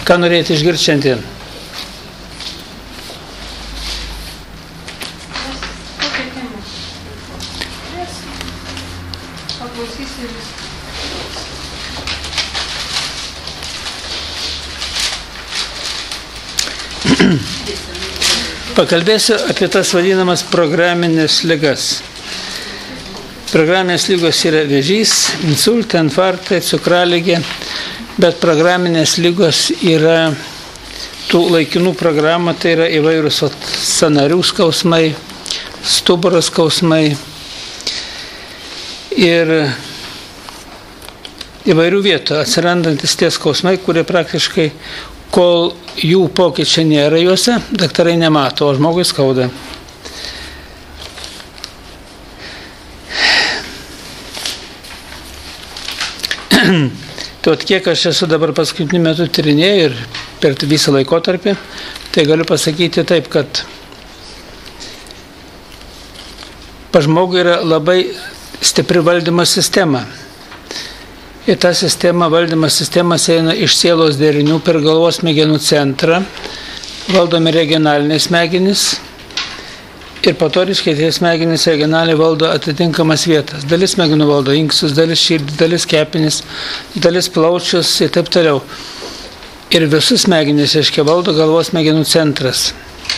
Ką norėjote išgirsti šiandien? Pakalbėsiu apie tas vadinamas programinės ligas. Programinės lygos yra vėžys, insultai, infarktai, cukraligė, bet programinės lygos yra tų laikinų programų, tai yra įvairūs sąnarių skausmai, stuburo skausmai ir įvairių vietų atsirandantis tie skausmai, kurie praktiškai, kol jų pokyčiai nėra juose, daktarai nemato, o žmogui skauda. Tai kiek aš esu dabar paskutiniu metu tyrinėjęs ir per visą laikotarpį, tai galiu pasakyti taip, kad pas žmogų yra labai stipri valdymo sistema. Ir ta sistema, valdymo sistemas eina iš sielos derinių per galvos smegenų centrą, valdomi regionalinės smegenys ir po to reiškia tie smegenys regionaliai valdo atitinkamas vietas. Dalis smegenų valdo inkstus, dalis širdį, dalis kepenis, dalis plaučius ir taip toliau. Ir visus smegenys reiškia valdo galvos smegenų centras.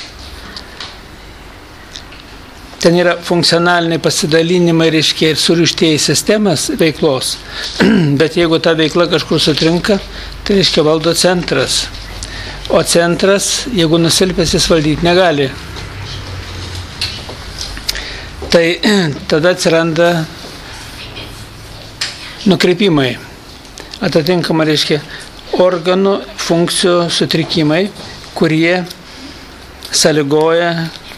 Ten yra funkcionaliniai pasidalinimai, reiškia, ir surištieji sistemas veiklos. Bet jeigu ta veikla kažkur sutrinka, tai reiškia valdo centras. O centras, jeigu nusilpęs, jis valdyti negali. Tai tada atsiranda nukreipimai. Atitinkama, reiškia, organų funkcijų sutrikimai, kurie sąlygoja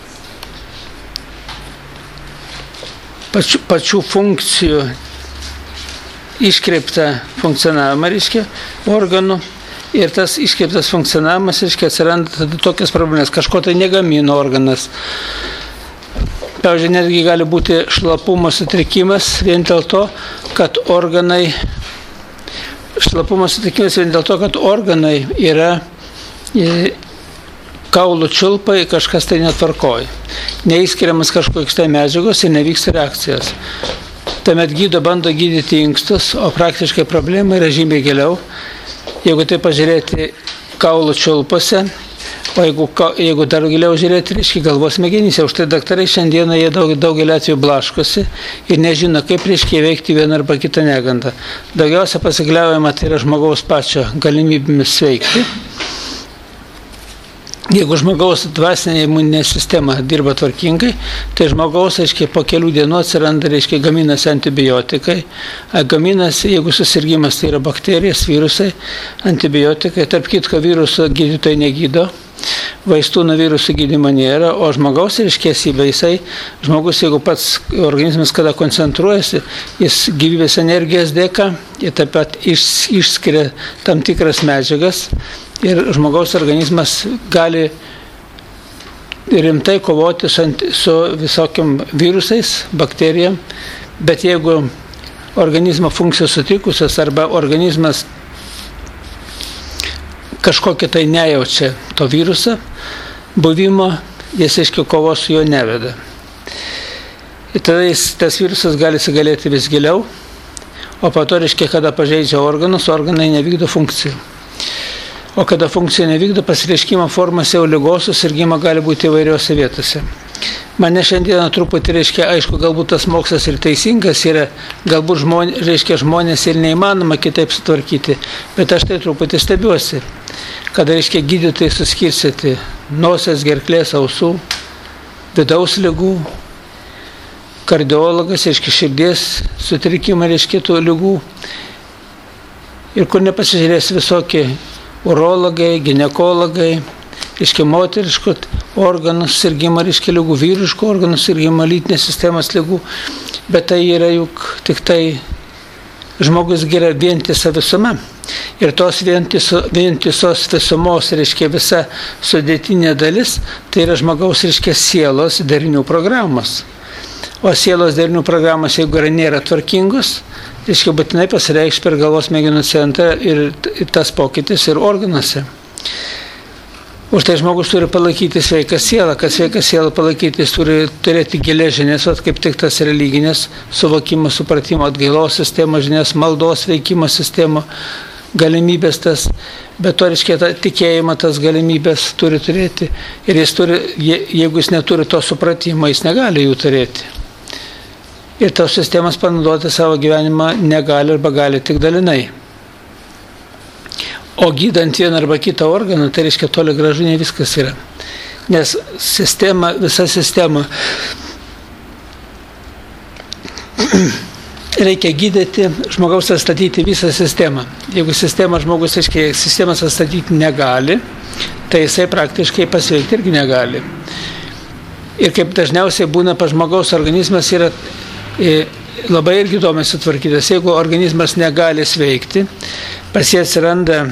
pačių funkcijų iškreiptą funkcionavimą, reiškia, organų. Ir tas iškreiptas funkcionavimas, reiškia, atsiranda tada tokias problemas. Kažko tai negamino organas. Pavyzdžiui, netgi gali būti šlapumo sutrikimas vien dėl to, kad organai yra kaulų čiulpai, kažkas tai netvarkoja. Neįskiriamas kažkokios tai medžiagos ir nevyksta reakcijos. Tuomet bando gydyti inkstus, o praktiškai problema yra žymiai giliau. Jeigu tai pažiūrėti kaulų čiulpose, o jeigu dar giliau žiūrėti, reiškia galvos smegenyse, už tai daktarai šiandieną jie daugelį atvejų blaškosi ir nežino, kaip reiškia įveikti vieną arba kitą negandą. Daugiausia pasikliaujama tai yra žmogaus pačio galimybėmis sveikti. Jeigu žmogaus dvasinė imuninė sistema dirba tvarkingai, tai žmogaus, aiškiai, po kelių dienų atsiranda, reiškia, gaminasi antibiotikai. Gaminasi, jeigu susirgimas tai yra bakterijos, virusai, antibiotikai. Tarp kitko, virusų gydytojai negydo, vaistų nuo virusų gydymo nėra, o žmogaus, reiškia, jisai, žmogus, jeigu pats organizmas kada koncentruojasi, jis gyvybės energijos dėka, jie taip pat išskiria tam tikras medžiagas. Ir žmogaus organizmas gali rimtai kovoti su visokiam virusais, bakterijam, bet jeigu organizmo funkcijos sutrikusios arba organizmas kažkokia tai nejaučia to viruso buvimo, jis aiškiai kovos su juo neveda. Ir tada tas virusas gali įsigalėti vis giliau, o po to reiškia, kada pažeidžia organus, organai nevykdo funkcijų. O kada funkcija nevykdo, pasireiškimo formas jau ligos susirgimo gali būti įvairiose vietose. Mane šiandieną truputį reiškia, aišku, galbūt tas mokslas ir teisingas yra, galbūt žmonės ir neįmanoma kitaip sutvarkyti, bet aš tai truputį stebiuosi, kada reiškia gydytojai suskirstyti nosies, gerklės, ausų, vidaus ligų, kardiologas, reiškia, širdies sutrikimai, reiškia, tų ligų. Ir kur nepasižiūrės visokie urologai, ginekologai, reiškia moteriškų organų sirgimo, reiškia ligų, vyriškų organų sirgimo, lytinės sistemos ligų, bet tai yra juk tik tai žmogus yra vientisa visuma. Ir tos vientisos visumos, reiškia, visa sudėtinė dalis, tai yra žmogaus, reiškia, sielos derinių programos. O sielos derinių programos, jeigu nėra tvarkingos, reiškia, būtinai pasireikš per galvos smegenų centrą ir tas pokytis ir organuose. Už tai žmogus turi palaikyti sveiką sielą, kad sveiką sielą palaikyti jis turi turėti gilias žinias, kaip tik tas religinės suvokimo, supratimo, atgailos sistemos žinias, maldos veikimo sistemo, galimybės tas, bet to reiškia tikėjimą tas galimybės turi turėti ir jis turi, jeigu jis neturi to supratimo, jis negali jų turėti. Ir tos sistemas panaudoti savo gyvenimą negali arba gali tik dalinai. O gydant vieną arba kitą organą, tai reiškia toli gražu ne viskas yra. Nes sistema, visa sistema reikia gydyti, žmogaus atstatyti visą sistemą. Jeigu sistemą žmogus, reiškia, sistemas atstatyti negali, tai jisai praktiškai pasveikti irgi negali. Ir kaip dažniausiai būna pas žmogaus organizmas yra labai irgi įdomiai sutvarkytas. Jeigu organizmas negali sveikti, pas jį atsiranda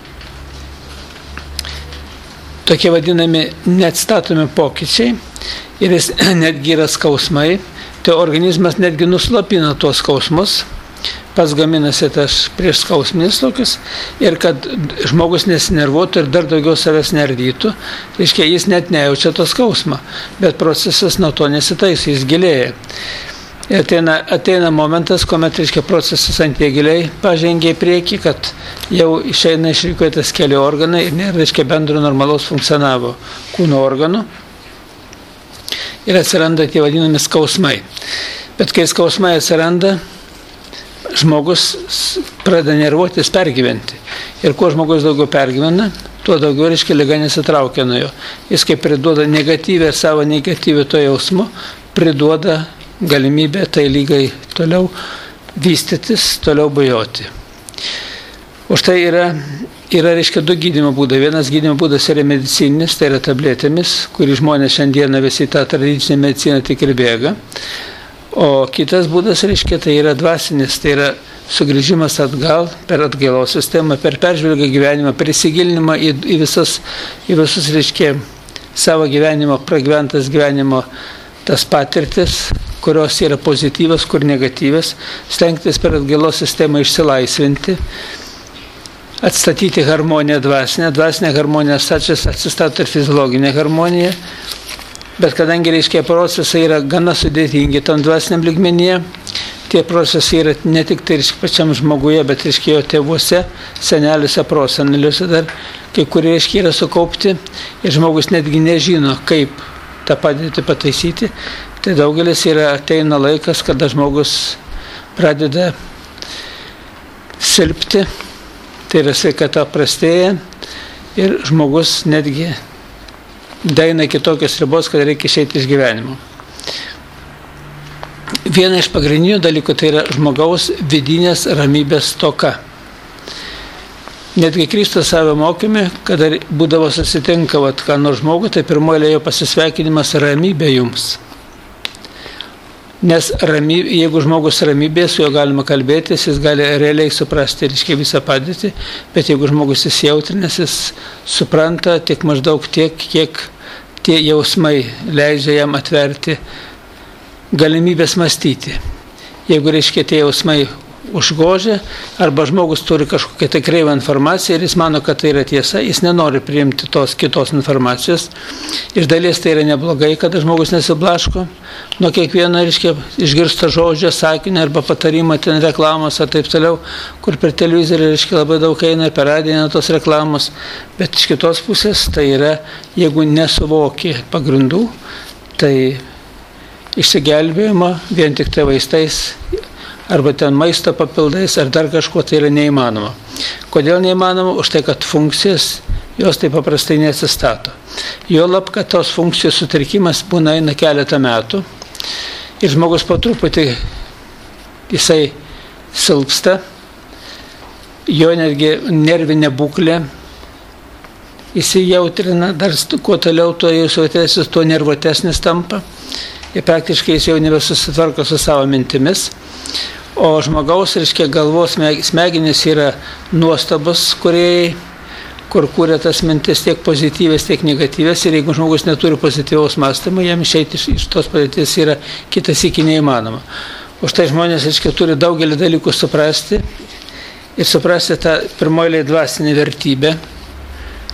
tokie vadinami neatstatomi pokyčiai ir jis netgi yra skausmai, tai organizmas netgi nuslopina tuos skausmus, pats gaminasi tas prieš skausminis tokius ir kad žmogus nesinervuotų ir dar daugiau savęs nerdytų, reiškia, jis net nejaučia to skausmą, bet procesas nuo to nesitaiso, jis gilėja. Ir ateina momentas, kuomet, reiškia, procesas antiegiliai pažengia į priekį, kad jau išeina iš rikiuotės keli organai ir nėra, reiškia, bendro normalaus funkcionavo kūno organų ir atsiranda tie vadinami skausmai. Bet kai skausmai atsiranda, žmogus pradeda nervuotis, pergyventi. Ir kuo žmogus daugiau pergyvena, tuo daugiau, reiškia, liga nesitraukia nuo jo. Jis kaip priduoda negatyvę ir savo negatyvę to jausmu, priduoda galimybę tai lygai toliau vystytis, toliau bujoti. Už tai yra, reiškia, du gydymo būdai. Vienas gydymo būdas yra medicininis, tai yra tabletėmis, kurį žmonės šiandieną visi tą tradicinę mediciną tik ir bėga. O kitas būdas, reiškia, tai yra dvasinis, tai yra sugrįžimas atgal per atgailos sistemą, per peržvelgę gyvenimą, per įsigilinimą į visus, reiškia, savo gyvenimo, pragyventas gyvenimo tas patirtis, kurios yra pozityvas, kur negatyvas, stengtis per atgailos sistemą išsilaisvinti, atstatyti harmoniją dvasinę harmoniją atsistato ir fiziologinė harmonija, bet kadangi, reiškia, procesai yra gana sudėtingi tam dvasiniam lygmenyje, tie procesai yra ne tik tai, reiškia, pačiam žmoguje, bet, reiškia, jo tėvuose, seneliuose, proseneliuose dar, kai kurie, reiškia, yra sukaupti ir žmogus netgi nežino, kaip tą padėtį pataisyti, tai daugelis ateina laikas, kada žmogus pradeda silpti, tai yra sveikata prastėja ir žmogus netgi daeina kitokios ribos, kad reikia išeiti iš gyvenimo. Viena iš pagrindinių dalykų tai yra žmogaus vidinės ramybės stoka. Netgi Kristus savo mokymė, kada būdavo susitinka ką nors žmogų, tai pirmoji jo pasisveikinimas ramybė jums. Nes jeigu žmogus ramybė, su juo galima kalbėtis, jis gali realiai suprasti, reiškia, visą padėtį, bet jeigu žmogus įsijautrinęs, jis supranta tik maždaug tiek, kiek tie jausmai leidžia jam atverti galimybės mąstyti. Jeigu, reiškia, tie jausmai užgožia, arba žmogus turi kažkokią tai kreivą informaciją ir jis mano, kad tai yra tiesa, jis nenori priimti tos kitos informacijos. Iš dalies tai yra neblogai, kada žmogus nesiblaško nuo kiekvieno, reiškia, išgirsto žodžio, sakinio arba patarimą, ten reklamos ar taip toliau, kur per televizorių, reiškia, labai daug eina ir per radiją tos reklamos, bet iš kitos pusės tai yra, jeigu nesuvoki pagrindų, tai išsigelbėjimo vien tik tai vaistais arba ten maisto papildais, ar dar kažko, tai yra neįmanoma. Kodėl neįmanoma? Už tai, kad funkcijas, jos taip paprastai neatsistato. Juolab, kad tos funkcijos sutrikimas būna eina keletą metų ir žmogus po truputį jisai silpsta, jo netgi nervinė būklė įsijautrina, dar kuo toliau, tuo jis jautresnis, tuo nervuotesnis tampa ir praktiškai jis jau nebesusitvarko su savo mintimis. O žmogaus, reiškia, galvos smegenys yra nuostabus kūrėjai, kur kūrė tas mintis tiek pozityvės, tiek negatyvės, ir jeigu žmogus neturi pozityvaus mąstymo, jam išeiti iš tos padėties yra kitas iki neįmanoma. Už tai žmonės, reiškia, turi daugelį dalykų suprasti ir suprasti tą pirmoji dvasinę vertybę,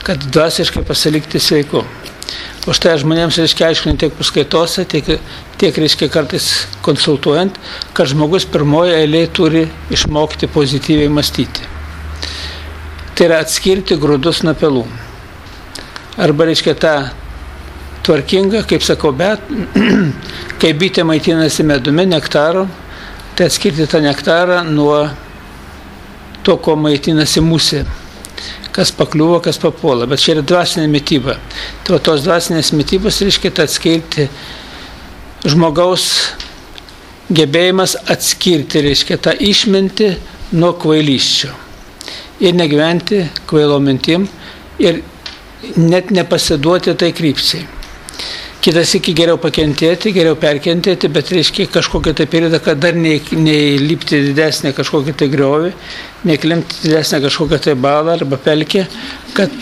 kad dvasiškai pasilikti sveiku. O štai žmonėms reiškia aiškinti tiek paskaitose, tiek reiškia kartais konsultuojant, kad žmogus pirmoje eilėje turi išmokti pozityviai mąstyti. Tai yra atskirti grūdus nuo pelų. Arba reiškia tą tvarkingą, kaip sakau, bet kai bitė maitinasi medumi, nektaru, tai atskirti tą nektarą nuo to, ko maitinasi musė. Kas pakliuvo, kas papuola. Bet čia yra dvasinė mityba. Tai tos dvasinės mitybos reiškia atskirti žmogaus gebėjimas atskirti, reiškia tą išmintį nuo kvailysčio. Ir negyventi kvailo mintim ir net nepasiduoti tai krypčiai. Kitas iki geriau pakentėti, geriau perkentėti, bet reiškia kažkokią tai periodą, kad dar neįlipti didesnę kažkokią tai griovį, neklimpti didesnę kažkokią tai balą arba pelkę, kad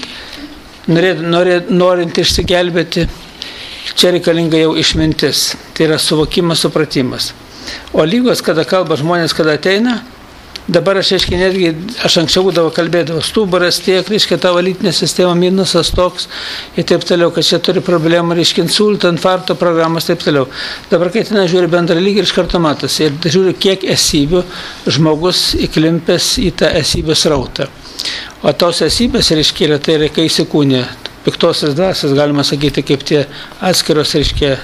norint išsigelbėti, čia reikalinga jau išmintis. Tai yra suvokimas, supratimas. O lygos, kada kalba žmonės, kada ateina, dabar aš anksčiau būdavo kalbėdavo, stuburas tiek, reiškia tavo lytinė sistema minusas toks ir taip toliau, kad čia turi problemą, reiškia insulto, infarkto programas, taip toliau. Dabar kai ten žiūri bendrą lygį ir iš karto matosi ir žiūri, kiek esybių žmogus įklimpęs į tą esybių srautą. O tos esybės, reiškia, yra tai, kai įsikūnė piktosios dvasios, galima sakyti, kaip tie atskiros, reiškia,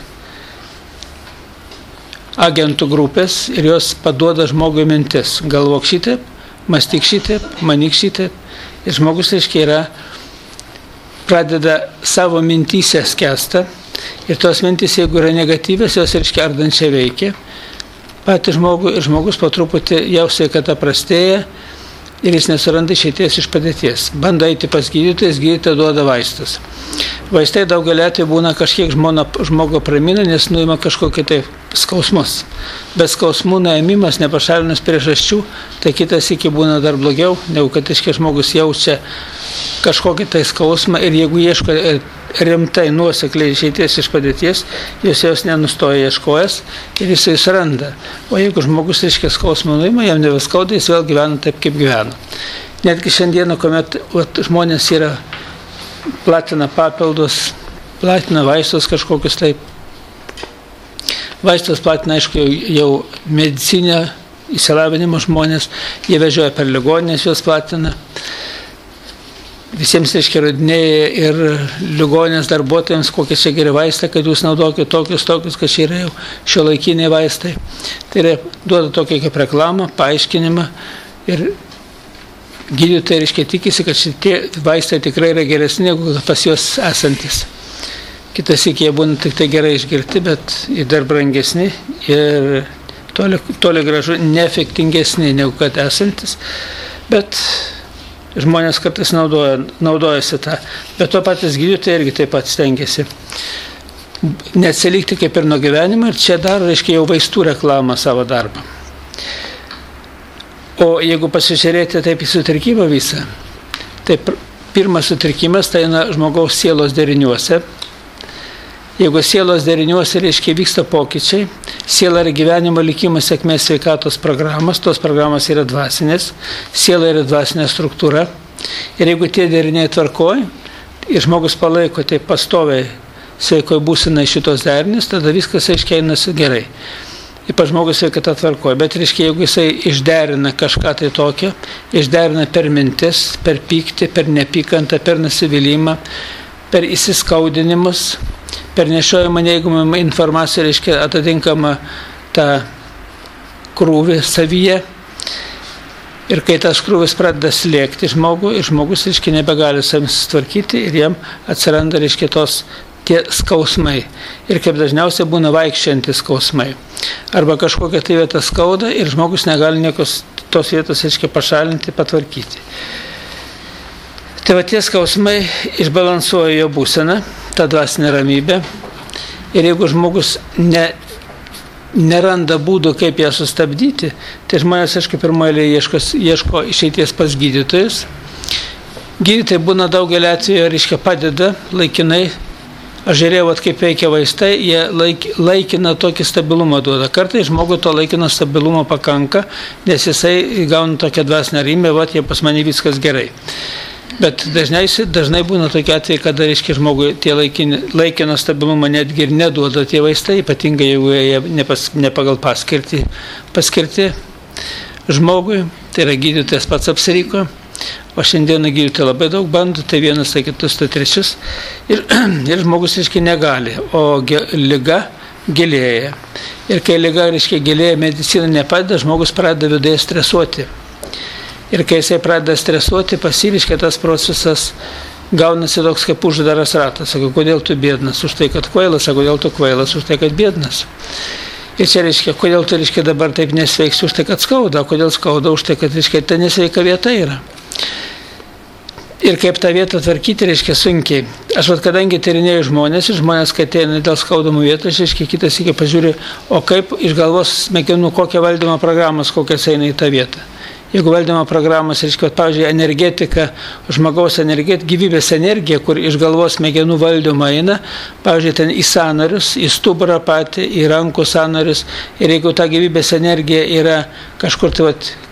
agentų grupės ir jos paduoda žmogui mintis. Galvok šitaip, mąstyk šitaip, manyk šitaip. Ir žmogus, reiškia, pradeda savo mintyse skęsta. Ir tos mintys, jeigu yra negatyvės, jos, reiškia, ardančiai veikia. Patį žmogų ir žmogus po truputį jau sveikata prastėja ir jis nesuranda išeities iš padėties. Bando eiti pas gydytojas, gydytojas duoda vaistus. Vaistai daugelį atveju būna kažkiek žmogo pramina, nes nuima kažkokį tai skausmus. Bet skausmų nuėmimas nepašalinus priežasčių, tai kitas iki būna dar blogiau, negu kad žmogus jaučia kažkokį tai skausmą ir jeigu ieško rimtai nuosekliai išeities iš padėties, jos nenustoja ieškojęs ir jisai suranda. O jeigu žmogus skausmą nuima, jam neviskauda, jis vėl gyvena taip, kaip gyvena. Netgi šiandieną, kuomet žmonės platina papildus, platina vaistus kažkokius taip. Vaistus platina, aišku, jau medicinę įsilavinimo žmonės, jie vežioja per ligoninės, juos platina. Visiems, rodinėja ir ligoninės darbuotojams, kokie čia geri vaistai, kad jūs naudokite tokius, kad čia yra jau šiuolaikiniai vaistai. Tai yra, duoda tokią kaip reklamą, paaiškinimą ir gydytojai, tikisi, kad šitie vaistai tikrai yra geresni, negu pas juos esantis. Kitas iki jie būna tik tai gerai išgirti, bet ir dar brangesni ir toli gražu neefektingesni negu kad esantis. Bet žmonės kartais naudojasi tą. Bet to patys gydytojai irgi taip pat stengiasi neatsilikti kaip ir nuo gyvenimo ir čia daro, jau vaistų reklamą savo darbą. O jeigu pasižiūrėti taip į sutrikimą visą, tai pirmas sutrikimas tai žmogaus sielos deriniuose. Jeigu sielos deriniuose, vyksta pokyčiai, siela yra gyvenimo likimas, sėkmės, sveikatos programos, tos programos yra dvasinės, siela yra dvasinė struktūra. Ir jeigu tie deriniai tvarkoj ir žmogus palaiko tai pastoviai sveikoj būsenai šitos derinius, tada viskas einasi gerai. Ypač žmogus sveikata tvarkoja, bet jeigu jisai išderina kažką tai tokio, išderina per mintis, per pyktį, per nepykantą, per nusivylimą, per įsiskaudinimus, per nešiojimą neigiamą informaciją, atitinkamą tą krūvį savyje. Ir kai tas krūvis pradeda slėgti žmogų, ir žmogus nebegali savim sutvarkyti ir jam atsiranda tie skausmai. Ir kaip dažniausiai būna vaikščiantys skausmai. Arba kažkokia tai vieta skauda ir žmogus negali niekos tos vietos pašalinti, patvarkyti. Tai tie skausmai išbalansuoja jo būseną, tą dvasinę ramybę. Ir jeigu žmogus neranda būdų, kaip ją sustabdyti, tai žmonės, pirmoje ieško išeities pas gydytojus. Gydytojai būna daugelį atveju, padeda laikinai. Aš žiūrėjau, kaip veikia vaistai, jie laikiną tokį stabilumą duoda. Kartais žmogui to laikino stabilumo pakanka, nes jisai gauna tokią dvasinę ramybę, jie pas mane viskas gerai. Bet dažnai būna tokie atvejai, kada, reiškia, žmogui tie laikino stabilumo netgi ir neduoda tie vaistai, ypatingai jeigu jie ne pagal paskirti žmogui, tai yra gydytojas pats apsiriko, o šiandieną gydytojai labai daug bando, tai vienas, tai kitus, tai trečius, ir žmogus, reiškia, negali, o liga gilėja. Ir kai liga, reiškia, gilėja, medicina nepadeda, žmogus pradeda viduje stresuoti. Ir kai jisai pradeda stresuoti, pasiryškia tas procesas, gaunasi toks kaip uždaras ratas. Sako, kodėl tu biednas? Už tai, kad kvailas, o kodėl tu kvailas? Už tai, kad biednas. Ir čia reiškia, kodėl tu, reiškia, dabar taip nesveiksi? Už tai, kad skauda. O kodėl skauda? Už tai, kad, reiškia, ta nesveika vieta yra. Ir kaip tą vietą tvarkyti, reiškia, sunkiai. Aš kadangi tyrinėjau žmonės, kai ateina dėl skaudamų vietų, aš, reiškia, kitas iki pažiūrė, o kaip iš galvos smegenų, kokią valdymo programas, kokias eina į tą vietą. Jeigu valdymo programas, reiškia, pavyzdžiui, energetika, žmogaus gyvybės energija, kur iš galvos smegenų valdymo eina, pavyzdžiui, ten į sąnarius, į stuburą patį, į rankų sąnarius, ir jeigu ta gyvybės energija yra kažkur tai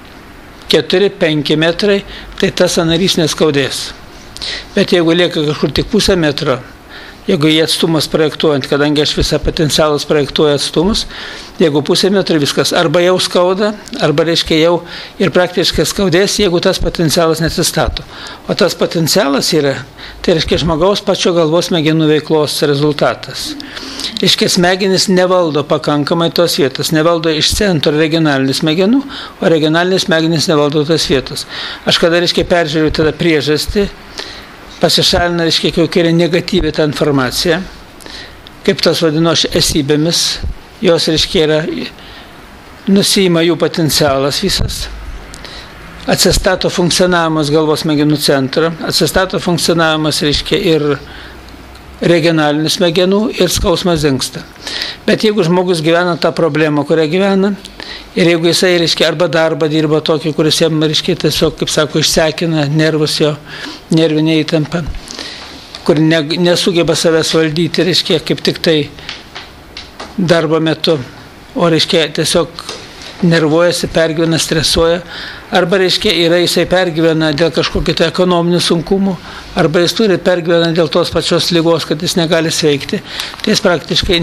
4-5 metrai, tai tas sąnarys neskaudės. Bet jeigu lieka kažkur tik pusę metro, jeigu jie atstumas projektuojant, kadangi aš visą potencialus projektuoju atstumus, jeigu pusę metro viskas arba jau skauda, arba, reiškia, jau ir praktiškai skaudės, jeigu tas potencialas nesistato. O tas potencialas yra, tai reiškia, žmogaus pačio galvos smegenų veiklos rezultatas. Reiškia, smegenys nevaldo pakankamai tos vietos, nevaldo iš centro regionalinių smegenų, o regionalinių smegenys nevaldo tos vietos. Aš kada, reiškia, peržiūriu tada priežastį, pasišalina, reiškia, kokia yra negatyvi ta informacija, kaip tas vadinu aš esybėmis, jos, reiškia, yra, nusiima jų potencialas visas, atsistato funkcionavimas galvos smegenų centro, atsistato funkcionavimas, reiškia, ir regionalinių smegenų, ir skausmas dingsta. Bet jeigu žmogus gyvena tą problemą, kurią gyvena, ir jeigu jisai, reiškia, arba darbą dirba tokį, kuris jam, reiškia, tiesiog, kaip sako, išsekina nervus jo, nervinė įtampa, kur nesugeba savęs valdyti, reiškia, kaip tik tai darbo metu, o, reiškia, tiesiog nervuojasi, pergyvena, stresuoja, arba, reiškia, jisai pergyvena dėl kažkokių tai ekonominių sunkumų, arba jis turi pergyvena dėl tos pačios ligos, kad jis negali sveikti, tai jis praktiškai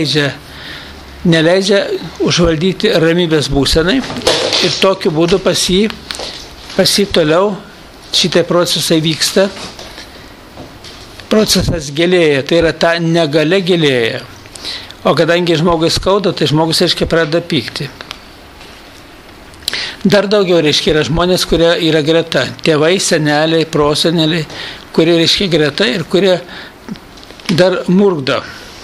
neleidžia užvaldyti ramybės būsenai ir tokiu būdu pas jį toliau šitie procesai vyksta, procesas gilėja, tai yra ta negalia gilėja, o kadangi žmogui skauda, tai žmogus, reiškia, pradeda pykti. Dar daugiau, reiškia, yra žmonės, kurie yra greta, tėvai, seneliai, proseneliai, kurie, reiškia, greta ir kurie dar murkdo.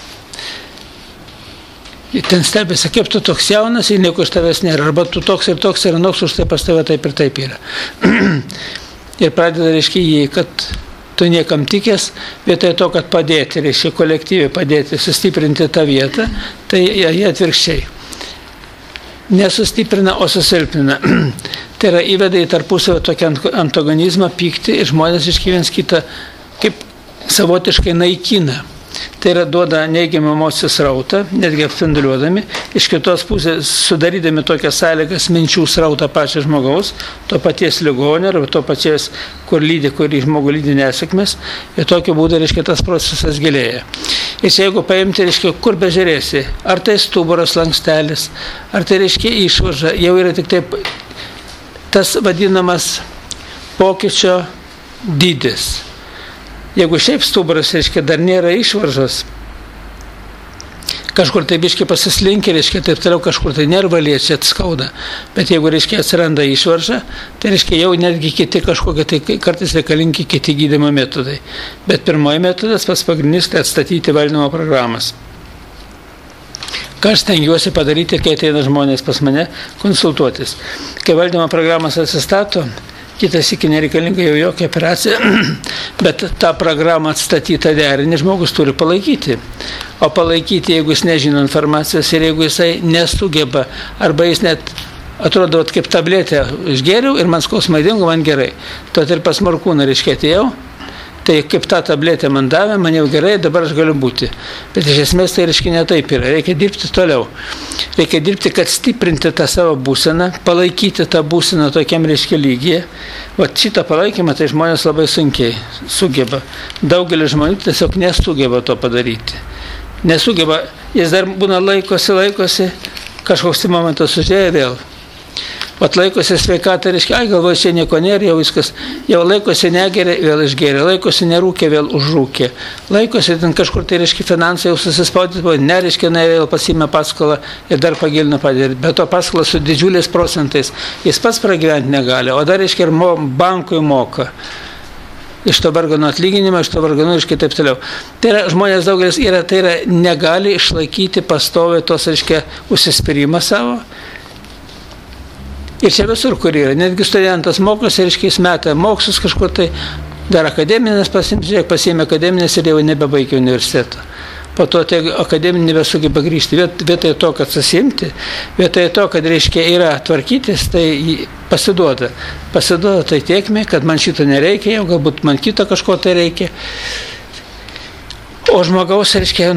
Ten stebėsi, kaip tu toks jaunas ir nieko iš tavęs nėra, arba tu toks ir anoks, už tai pas tave taip ir taip yra. Ir pradeda, reiškia, jį, kad tu niekam tikės, vietoj to, kad padėti, reiškia, kolektyviai padėti, sustiprinti tą vietą, tai jie atvirkščiai. Nesustiprina, o susilpnina. Tai yra įveda į tarpusavio tokį antagonizmą, pyktį ir žmonės iš viens kitą kaip savotiškai naikina. Tai yra duoda neigiamą emocijų srautą, netgi apspinduliuodami, iš kitos pusės sudarydami tokias sąlygas minčių srautą pačio žmogaus, to paties ligonio arba to paties, kur žmogų lydi nesėkmės, ir tokiu būdu, reiškia, tas procesas gilėja. Ir jeigu paimti, reiškia, kur bežiūrėsi, ar tai stuburas slankstelis, ar tai, reiškia, išvarža, jau yra tik taip tas vadinamas pokyčio dydis. Jeigu šiaip stuburas, reiškia, dar nėra išvaržos, kažkur tai biškai pasislinkia, reiškia, taip toliau kažkur tai nervą liečia, skauda. Bet jeigu, reiškia, atsiranda išvarža, tai, reiškia, jau netgi kiti kažkokie, tai kartais reikalingi kiti gydymo metodai. Bet pirmoji metodas, pats pagrindinis, tai atstatyti valdymo programas. Ką aš stengiuosi padaryti, kai ateina žmonės pas mane konsultuotis. Kai valdymo programas atsistato, kitas iki nereikalinga jau jokia operacija, bet tą programą atstatytą derinį žmogus turi palaikyti. O palaikyti, jeigu jis nežino informacijos ir jeigu jisai nesugeba, arba jis net atrodo, kaip tabletę išgėriau ir man skausmai dingo, man gerai. Tuo ir pas Morkūną, reiškia, atėjau, Tai kaip tą tabletę man davė, man jau gerai, dabar aš galiu būti. Bet iš esmės tai reiškia ne taip yra. Reikia dirbti toliau. Reikia dirbti, kad stiprinti tą savo būseną, palaikyti tą būseną tokiam reiškia lygyje. Vat šitą palaikymą tai žmonės labai sunkiai sugeba. Daugelis žmonių tiesiog nesugeba to padaryti. Nesugeba, jis dar būna laikosi, kažkoks momentas uždėjo vėl. Vat laikosi sveikatą, reiškia, galvoju, čia nieko nėra, jau viskas, jau laikosi negeria, vėl išgeria, laikosi nerūkė, vėl užrūkė, laikosi ten kažkur, tai reiškia, finansai jau susispaudyti, nereiškia, vėl pasiėmė paskolą ir dar pagilino padėti, bet to paskolą su didžiuliais procentais, jis pats pragyventi negali, o dar, reiškia, ir bankui moka. Iš to vargano atlyginimą, iš to vargano ir taip toliau. Tai yra, žmonės daugelis negali išlaikyti pastoviai tos, reiškia, užsispyrimą savo. Ir čia visur, kur yra. Netgi studentas mokosi, reiškia, jis meta mokslus kažkur, tai dar akademinės pasiėmė akademinės ir jau nebebaigė universitetą. Po to tie akademinį nebesugeba grįžti. Vietoj to, kad susimti, vietoj to, kad, reiškia, yra tvarkytis, tai pasiduoda. Pasiduoda tai tiekmė, kad man šito nereikia, jau galbūt man kito kažko tai reikia. O žmogaus, reiškia,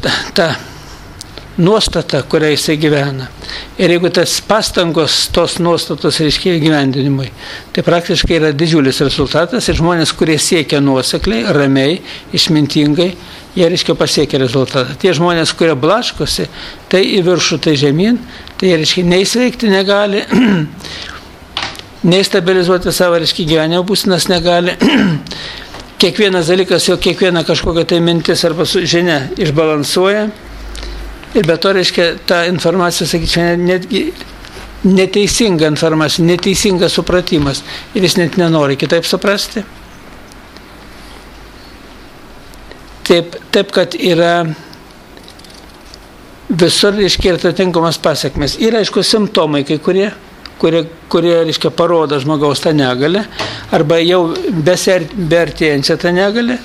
nuostata, kurią jisai gyvena. Ir jeigu tas pastangos, tos nuostatos, reiškia, gyvendinimui, tai praktiškai yra didžiulis rezultatas ir žmonės, kurie siekia nuosekliai, ramiai, išmintingai, jie, reiškia, pasiekia rezultatą. Tie žmonės, kurie blaškosi, tai į viršų, tai žemyn, tai jie, reiškia, neįsveikti negali, neįstabilizuoti savo, reiškia, gyvenimo būsenas negali. Kiekvienas dalykas, jau kiekviena kažkokia tai mintis arba žinia išbalansuoja. Ir be to, reiškia, ta informacija, sakyčiau, netgi neteisinga informacija, neteisingas supratimas. Ir jis net nenori kitaip suprasti. Taip kad yra visur, reiškia, ir atitinkamas pasiekmes. Yra, aišku, simptomai kai kurie, reiškia, parodo žmogaus tą negalę, arba jau beartėjančią tą negalę.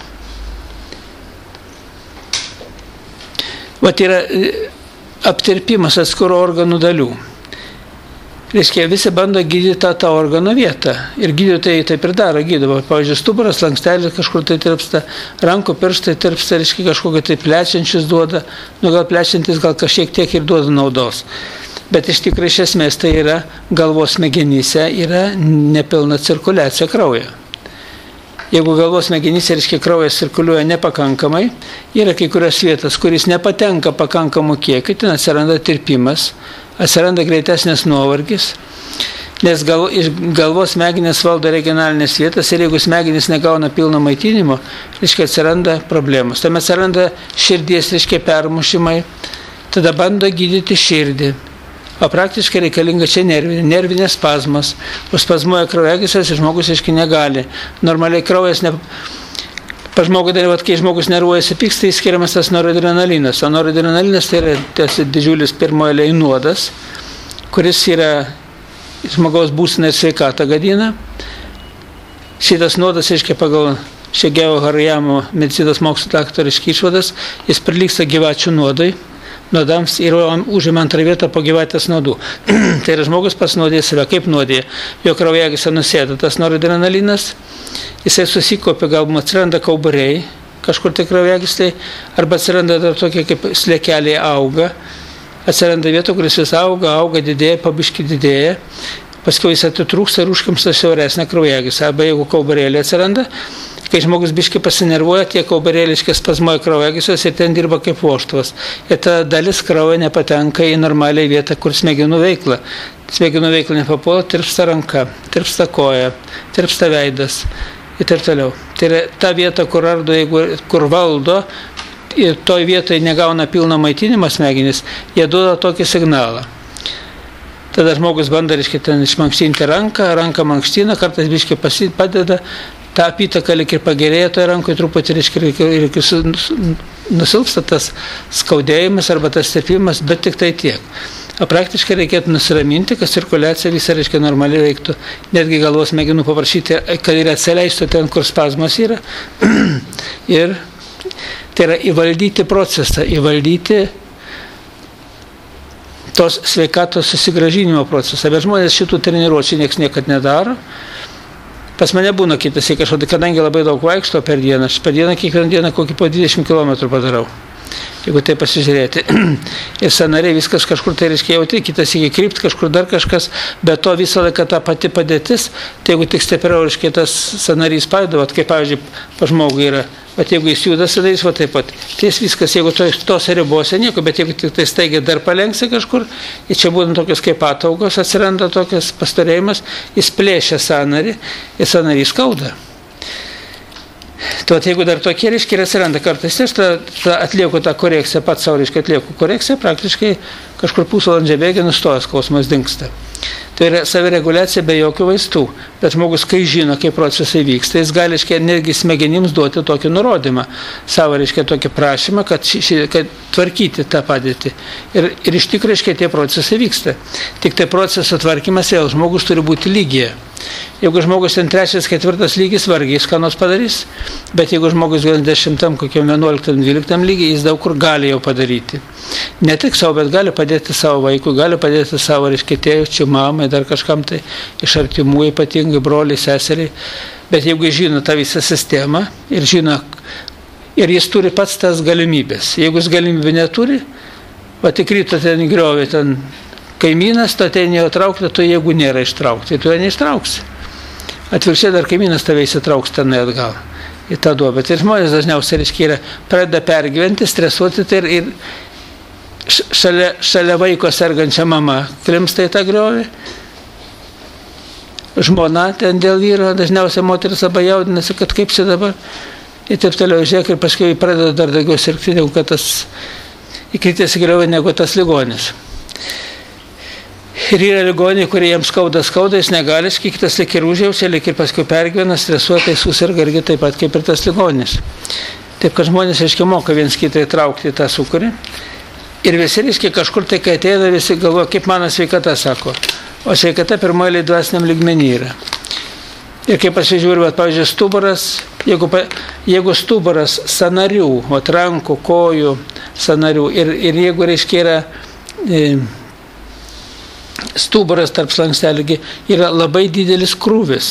Vat yra aptirpimas atskirų organų dalių. Reiškia, visi bando gydyti tą organo vietą. Ir gydytojai taip ir daro, gydo. Pavyzdžiui, stuburas, slankstelis kažkur tai tirpsta, rankų pirštai tirpsta, reiškia, kažkokie tai plečiančius duoda, gal plečiantis gal kažkiek tiek ir duoda naudos. Bet iš tikrųjų, iš esmės, tai yra galvos smegenyse yra nepilna cirkuliacija kraujo. Jeigu galvos smegenyse, reiškia, kraujas cirkuliuoja nepakankamai, yra kai kurios vietos, kuris nepatenka pakankamų kiekį, ten atsiranda tirpimas, atsiranda greitesnis nuovargis, nes galvos smegenys valdo regionalinės vietas ir jeigu smegenys negauna pilno maitinimo, reiškia, atsiranda problemos. Tam atsiranda širdies, reiškia, permušimai, tada bando gydyti širdį. O praktiškai reikalinga čia nervinės spazmas. Spazmuoja kraujagysles ir žmogus, aiškiai, negali. Normaliai kraujas, pa žmogų dalyvat, kai žmogus nervuojasi, pyksta, įskiriamas tas noradrenalinas. O noradrenalinas tai yra tas didžiulis pirmojo eilėje nuodas, kuris yra žmogaus būseną ir sveikatą gadina. Šitas nuodas, aiškiai, pagal Šegeo Harujamo medicinos mokslo daktariškai išvadas, jis prilygsta gyvačių nuodai. Nuodams ir užima antrą vietą po gyvatės nuodų. Tai yra žmogus pats nuodė save. Kaip nuodė? Jo kraujagysle nusėda tas noradrenalinas, jisai susikopia, galbūt atsiranda kauburiai, kažkur tai kraujagyslėje, arba atsiranda dar tokie kaip slėkeliai auga, atsiranda vieta, kuris vis auga, didėja, pabiški didėja, paskui jis atitrūksta ir užkimsta siauresnė kraujagyslė. Arba jeigu kauburėlė atsiranda, kai žmogus biškai pasinervuoja, tie kauburėliškai spazmuoja kraujagysles ir ten dirba kaip vožtuvas. Ir ta dalis kraujo nepatenka į normalią vietą, kur smegenų veikla. Smegenų veikla nepapuola, tirpsta ranka, tirpsta koja, tirpsta veidas ir taip toliau. Tai yra ta vieta, kur ardo, kur valdo, ir toj vietoje negauna pilno maitinimo smegenys, jie duoda tokį signalą. Tada žmogus bando, reiškia, ten išmankštinti ranką mankština, kartais biškai padeda, ta apytaka lyg ir pagerėja toje rankoje, truputį, reiškia, nusilpsta tas skaudėjimas arba tas tirpimas, bet tik tai tiek. O praktiškai reikėtų nusiraminti, kad cirkuliacija visą, reiškia, normaliai veiktų, netgi galvos smegenų paprašyti, kad ir atsileistų ten, kur spazmas yra. Ir tai yra įvaldyti procesą, įvaldyti tos sveikatos susigrąžinimo procesą. Bet žmonės šitų treniruočių niekas niekad nedaro. Pas mane būna kitas, kadangi labai daug vaikšto per dieną, aš per dieną kiekvieną dieną kokį po 20 km padarau. Jeigu tai pasižiūrėti. Ir sąnariai viskas kažkur tai reiškia jauti, kitas iki krypt, kažkur dar kažkas, bet to visą laiką ta pati padėtis, tai jeigu tik stipriau reiškia tas sąnarys pajuda, kaip pavyzdžiui, pa žmogui yra, bet jeigu jis juda sąnarys, va taip pat, tai viskas, jeigu tos ribose nieko, bet jeigu tik tai staigiai dar palengsi kažkur, ir čia būtent tokios kaip ataugos, atsiranda tokias pastorėjimas, jis plėšia sąnarį ir sąnarys skauda. Tai jeigu dar tokie reiškia ir atsiranda kartais, aš atlieku tą korekciją, pats savo reiškia atlieku korekciją, praktiškai kažkur pusvalandžio bėgį nustoja skausmas dingsta. Tai yra savireguliacija be jokių vaistų, bet žmogus, kai žino, kaip procesai vyksta, jis gali netgi smegenims duoti tokį nurodymą, savo reiškia tokį prašymą, kad tvarkyti tą padėtį. Ir iš tikrųjų reiškia tie procesai vyksta. Tik tai proceso tvarkymas vėl žmogus turi būti lygyje. Jeigu žmogus ten 3, 4 lygis vargiai ką nors padarys, bet jeigu žmogus 10, kokiam 11, 12 lygiai, jis daug kur gali jau padaryti. Ne tik savo, bet gali padėti savo vaikui, gali padėti savo reiškia tėčiui, mamai, dar kažkam tai iš artimų, ypatingai broliai, seseriai. Bet jeigu jis žino tą visą sistemą ir žino, ir jis turi pats tas galimybės. Jeigu jis galimybę neturi, va tik ryto ten griovė ten kaimynas, to ten jau traukti, tu jeigu nėra ištraukti, tu jo neištrauksi. Atvirkščiai dar kaimynas tave įsitrauks tenai atgal į tą duobę. Tai žmonės dažniausiai reiškia pradeda pergyventi, stresuoti tai ir šalia vaiko sergančia mama klimsta į tą griovį. Žmona ten dėl vyro, dažniausiai moteris labai jaudinasi, kad kaip čia dabar. Ir taip toliau žiūrėk ir paskui pradeda dar daugiau sirgti, negu kad tas įkritęs į griovį, negu tas ligonis. Ir yra ligoniai, kurie jiems skauda, jis negali, kitas lik ir užjaučia, lik ir paskui pergyvena, stresuotai susirga irgi taip pat kaip ir tas ligonis. Taip, kad žmonės, reiškia, moka viens kitą įtraukti tą sūkurį. Ir visi, reiškia, kažkur tai, kai ateina, visi galvoja, kaip mano sveikata, sako. O sveikata pirmoji dvasiniam lygmenį yra. Ir kaip pasižiūrėjau, pavyzdžiui, stuburas, jeigu stuburas sąnarių, rankų, kojų sąnarių, ir jeigu, reiškia, yra stuburas tarp slankstelių, yra labai didelis krūvis.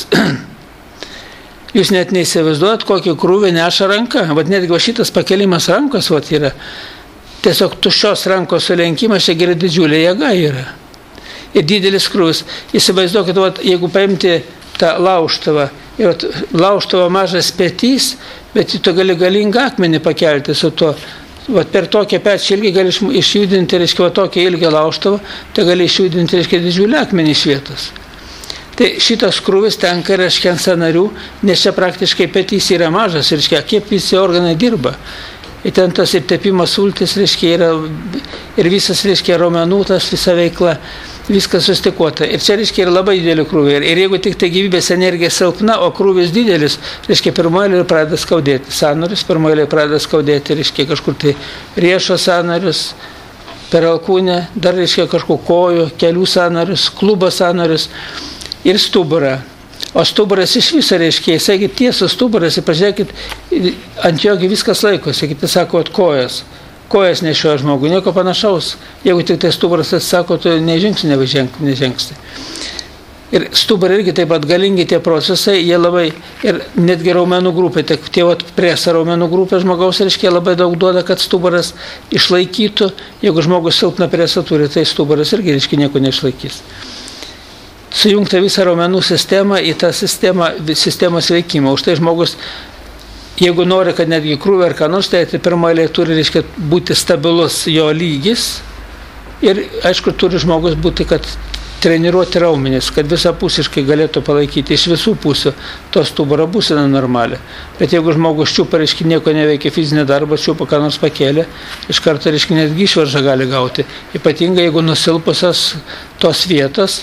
Jūs net neįsivaizduojat, kokį krūvį neša ranka. Vat netgi šitas pakelimas rankos yra. Tiesiog tuščios rankos sulenkimas, čia yra didžiulė jėga yra. Ir didelis krūvis. Įsivaizduokit, jeigu paimti tą laužtuvą, ir laužtuvo mažas petys, bet tu gali galingą akmenį pakelti su to. Per tokią pečią ilgį gali išjudinti, reiškia, tokią ilgį laužtuvą, tai gali išjudinti, reiškia, didžiulį akmenį iš vietos. Tai šitas krūvis tenka, reiškia, ant sąnarių, nes čia praktiškai petys yra mažas, reiškia, kaip visi organai dirba. Ir ten tas ir tepimo sultis, reiškia, yra ir visas, reiškia, raumenų, tas visa veikla, viskas sustikuota. Ir čia, reiškia, yra labai didelį krūvį. Ir jeigu tik tai gyvybės energija silpna, o krūvis didelis, reiškia, pirmoje pradeda skaudėti sąnarius, pirmoje pradeda skaudėti, reiškia, kažkur tai riešo sąnarius, per alkūnę, dar, reiškia, kažkur kojų, kelių sąnarius, klubo sąnarius ir stuburą. O stuburas iš viso, reiškia, jisai tiesų stuburas, ir pažiūrėkit, ant jogi viskas laikosi, kiti sako, kojas nešioja žmogų, nieko panašaus. Jeigu tik tai stuburas atsako, tu nežengsi, nežengsi. Ir stuburai irgi taip pat galingi tie procesai, jie labai, ir netgi raumenų grupė, tie presa raumenų grupė žmogaus, reiškia, labai daug duoda, kad stuburas išlaikytų. Jeigu žmogus silpną presą turi, tai stuburas irgi, reiškia, nieko neišlaikys. Sujungta visą raumenų sistemą į tą sistemos veikimą. Už tai žmogus, jeigu nori, kad netgi krūvį ar ką nors, tai pirmoje turi, reiškia, būti stabilus jo lygis ir, aišku, turi žmogus būti, kad treniruoti raumenis, kad visapusiškai galėtų palaikyti iš visų pusių to stuburo būseną normalią. Bet jeigu žmogus čiupa, reiškia, nieko neveikia fizinį darbą, čiupa, ką nors pakėlė, iš karto, reiškia, netgi išvaržą gali gauti. Ypatingai, jeigu nusilpusios tos vietos,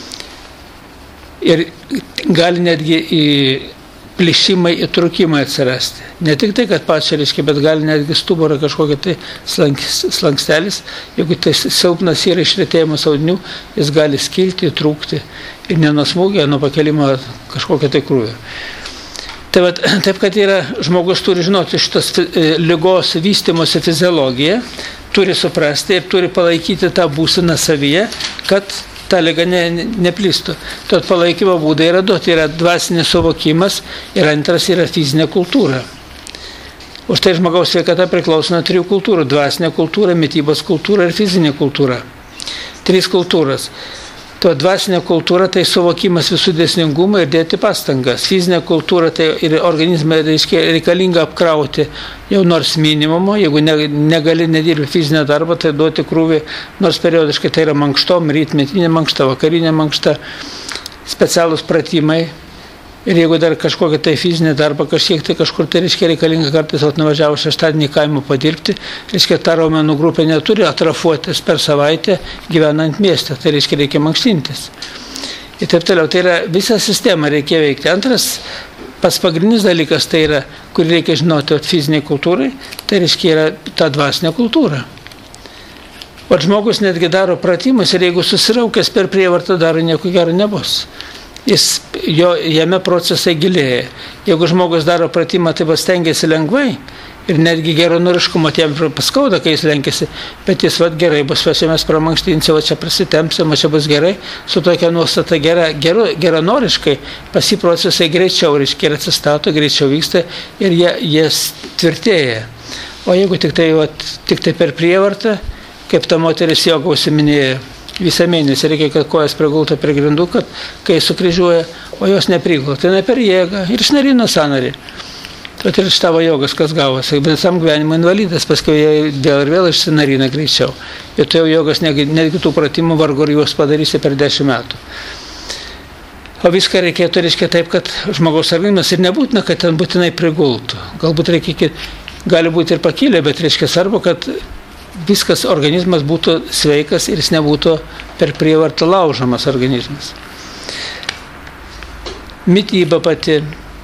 ir gali netgi plyšimai, įtrūkimai atsirasti. Ne tik tai, kad pačia, reiškia, bet gali netgi stuburą kažkokia tai slankstelis, jeigu tai silpnas yra išretėjimas audinių, jis gali skilti, įtrūkti ir ne nuo smūgio, nuo pakelimo kažkokią tai krūvį. Taip, kad žmogus turi žinoti šitos ligos vystymosi fiziologiją, turi suprasti ir turi palaikyti tą būseną savyje, kad ta liga neplistų. Tad palaikymo būdai yra du, tai yra dvasinis suvokimas ir antras yra fizinė kultūra. Už tai žmogaus sveikata priklauso nuo 3 kultūrų: dvasinė kultūra, mitybos kultūra ir fizinė kultūra. 3 kultūros. To dvasinė kultūra tai suvokimas visų dėsningumų ir dėti pastangas. Fizinė kultūra tai ir organizmą reikalinga apkrauti jau nors minimumo, jeigu negali nedirbi fizinio darbo, tai duoti krūvį, nors periodiškai tai yra mankštom, rytmetinė mankšta, vakarinė mankšta, specialūs pratimai. Ir jeigu dar kažkokią tai fizinį darbą tai kažkur tai reikalinga kartais nuvažiavo šeštadienį kaimo padirbti, ta raumenų grupė neturi atrafuotis per savaitę gyvenant mieste, tai reikia mankštintis. Ir taip toliau, tai yra visą sistemą reikia veikti. Antras, pats pagrindinis dalykas tai yra, kurį reikia žinoti fiziniai kultūrai, tai yra ta dvasinė kultūra. O žmogus netgi daro pratimus ir jeigu susiraukęs per prievartą daro, nieko gero nebus. Jame procesai gilėja. Jeigu žmogus daro pratimą, tai stengiasi lengvai ir netgi geranoriškumo tiem paskauda, kai jis lenkiasi, bet jis gerai bus, mes pramankštinsi, čia prasitempsim, čia bus gerai, su tokia nuostata geranoriškai, pasi procesai greičiau ir atsistato, greičiau vyksta ir jie tvirtėja. O jeigu tik tai per prievartą, kaip ta moteris joga užsiminėjo, visą mėnesį reikia, kad kojas prigultų prie grindų, kad kai sukryžiuoja, o jos neprigultų. Tai ne per jėgą ir išnarino sąnarį. Tai ir tavo jogas, kas gavosi. Bet visam gyvenimo invalidas, paskui jie vėl išsinarina greičiau. Ir tai jau jogas netgi tų pratimų vargu ir juos padarysi per 10 metų. O viską reikėtų taip, kad žmogaus organizmas ir nebūtina, kad ten būtinai prigultų. Galbūt gali būti ir pakilę, bet svarbu, kad viskas organizmas būtų sveikas ir jis nebūtų per prievartą laužomas organizmas. Mityba pati.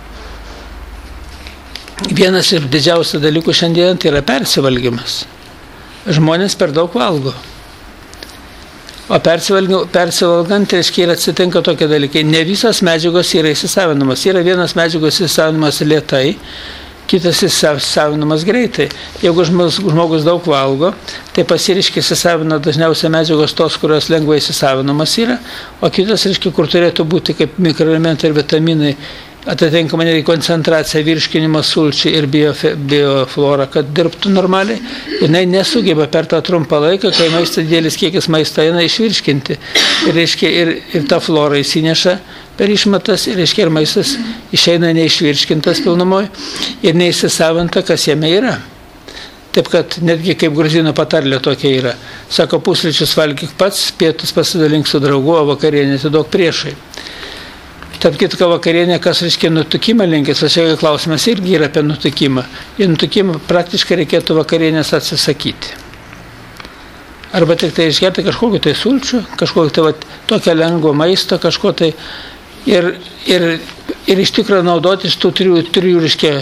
Vienas iš didžiausių dalykų šiandien tai yra persivalgymas. Žmonės per daug valgo. O persivalgant ir atsitinka tokie dalykai. Ne visas medžiagos yra įsisavinamas. Yra vienas medžiagos įsisavinamas lėtai, kitas įsisavinamas greitai. Jeigu žmogus daug valgo, tai įsisavina dažniausiai medžiagos tos, kurios lengvai įsisavinamas yra, o kitas, kur turėtų būti kaip mikroelementai ir vitaminai, atitinkamai koncentracija, virškinimas, sulčiai ir bioflora, kad dirbtų normaliai, jinai nesugeba per tą trumpą laiką, kai didelis kiekis maisto eina išvirškinti. Ir ta flora įsineša per išmatas ir maistas išeina neišvirškintas pilnumoje ir neįsisavinta, kas jame yra. Taip, kad netgi kaip gruzinų patarlė tokia yra. Sako, pusryčius valgyk pats, pietus pasidalink su draugu, o vakarienę atiduok priešai. Tarp kitko vakarienė, kas nutukimą linkęs, o čia klausimas irgi yra apie nutukimą. Ir nutukimą praktiškai reikėtų vakarienės atsisakyti. Arba tik tai išgerti kažkokį tai sulčių, kažkokį tai tokio lengvo maisto, kažko tai ir iš tikrųjų naudotis tų trijų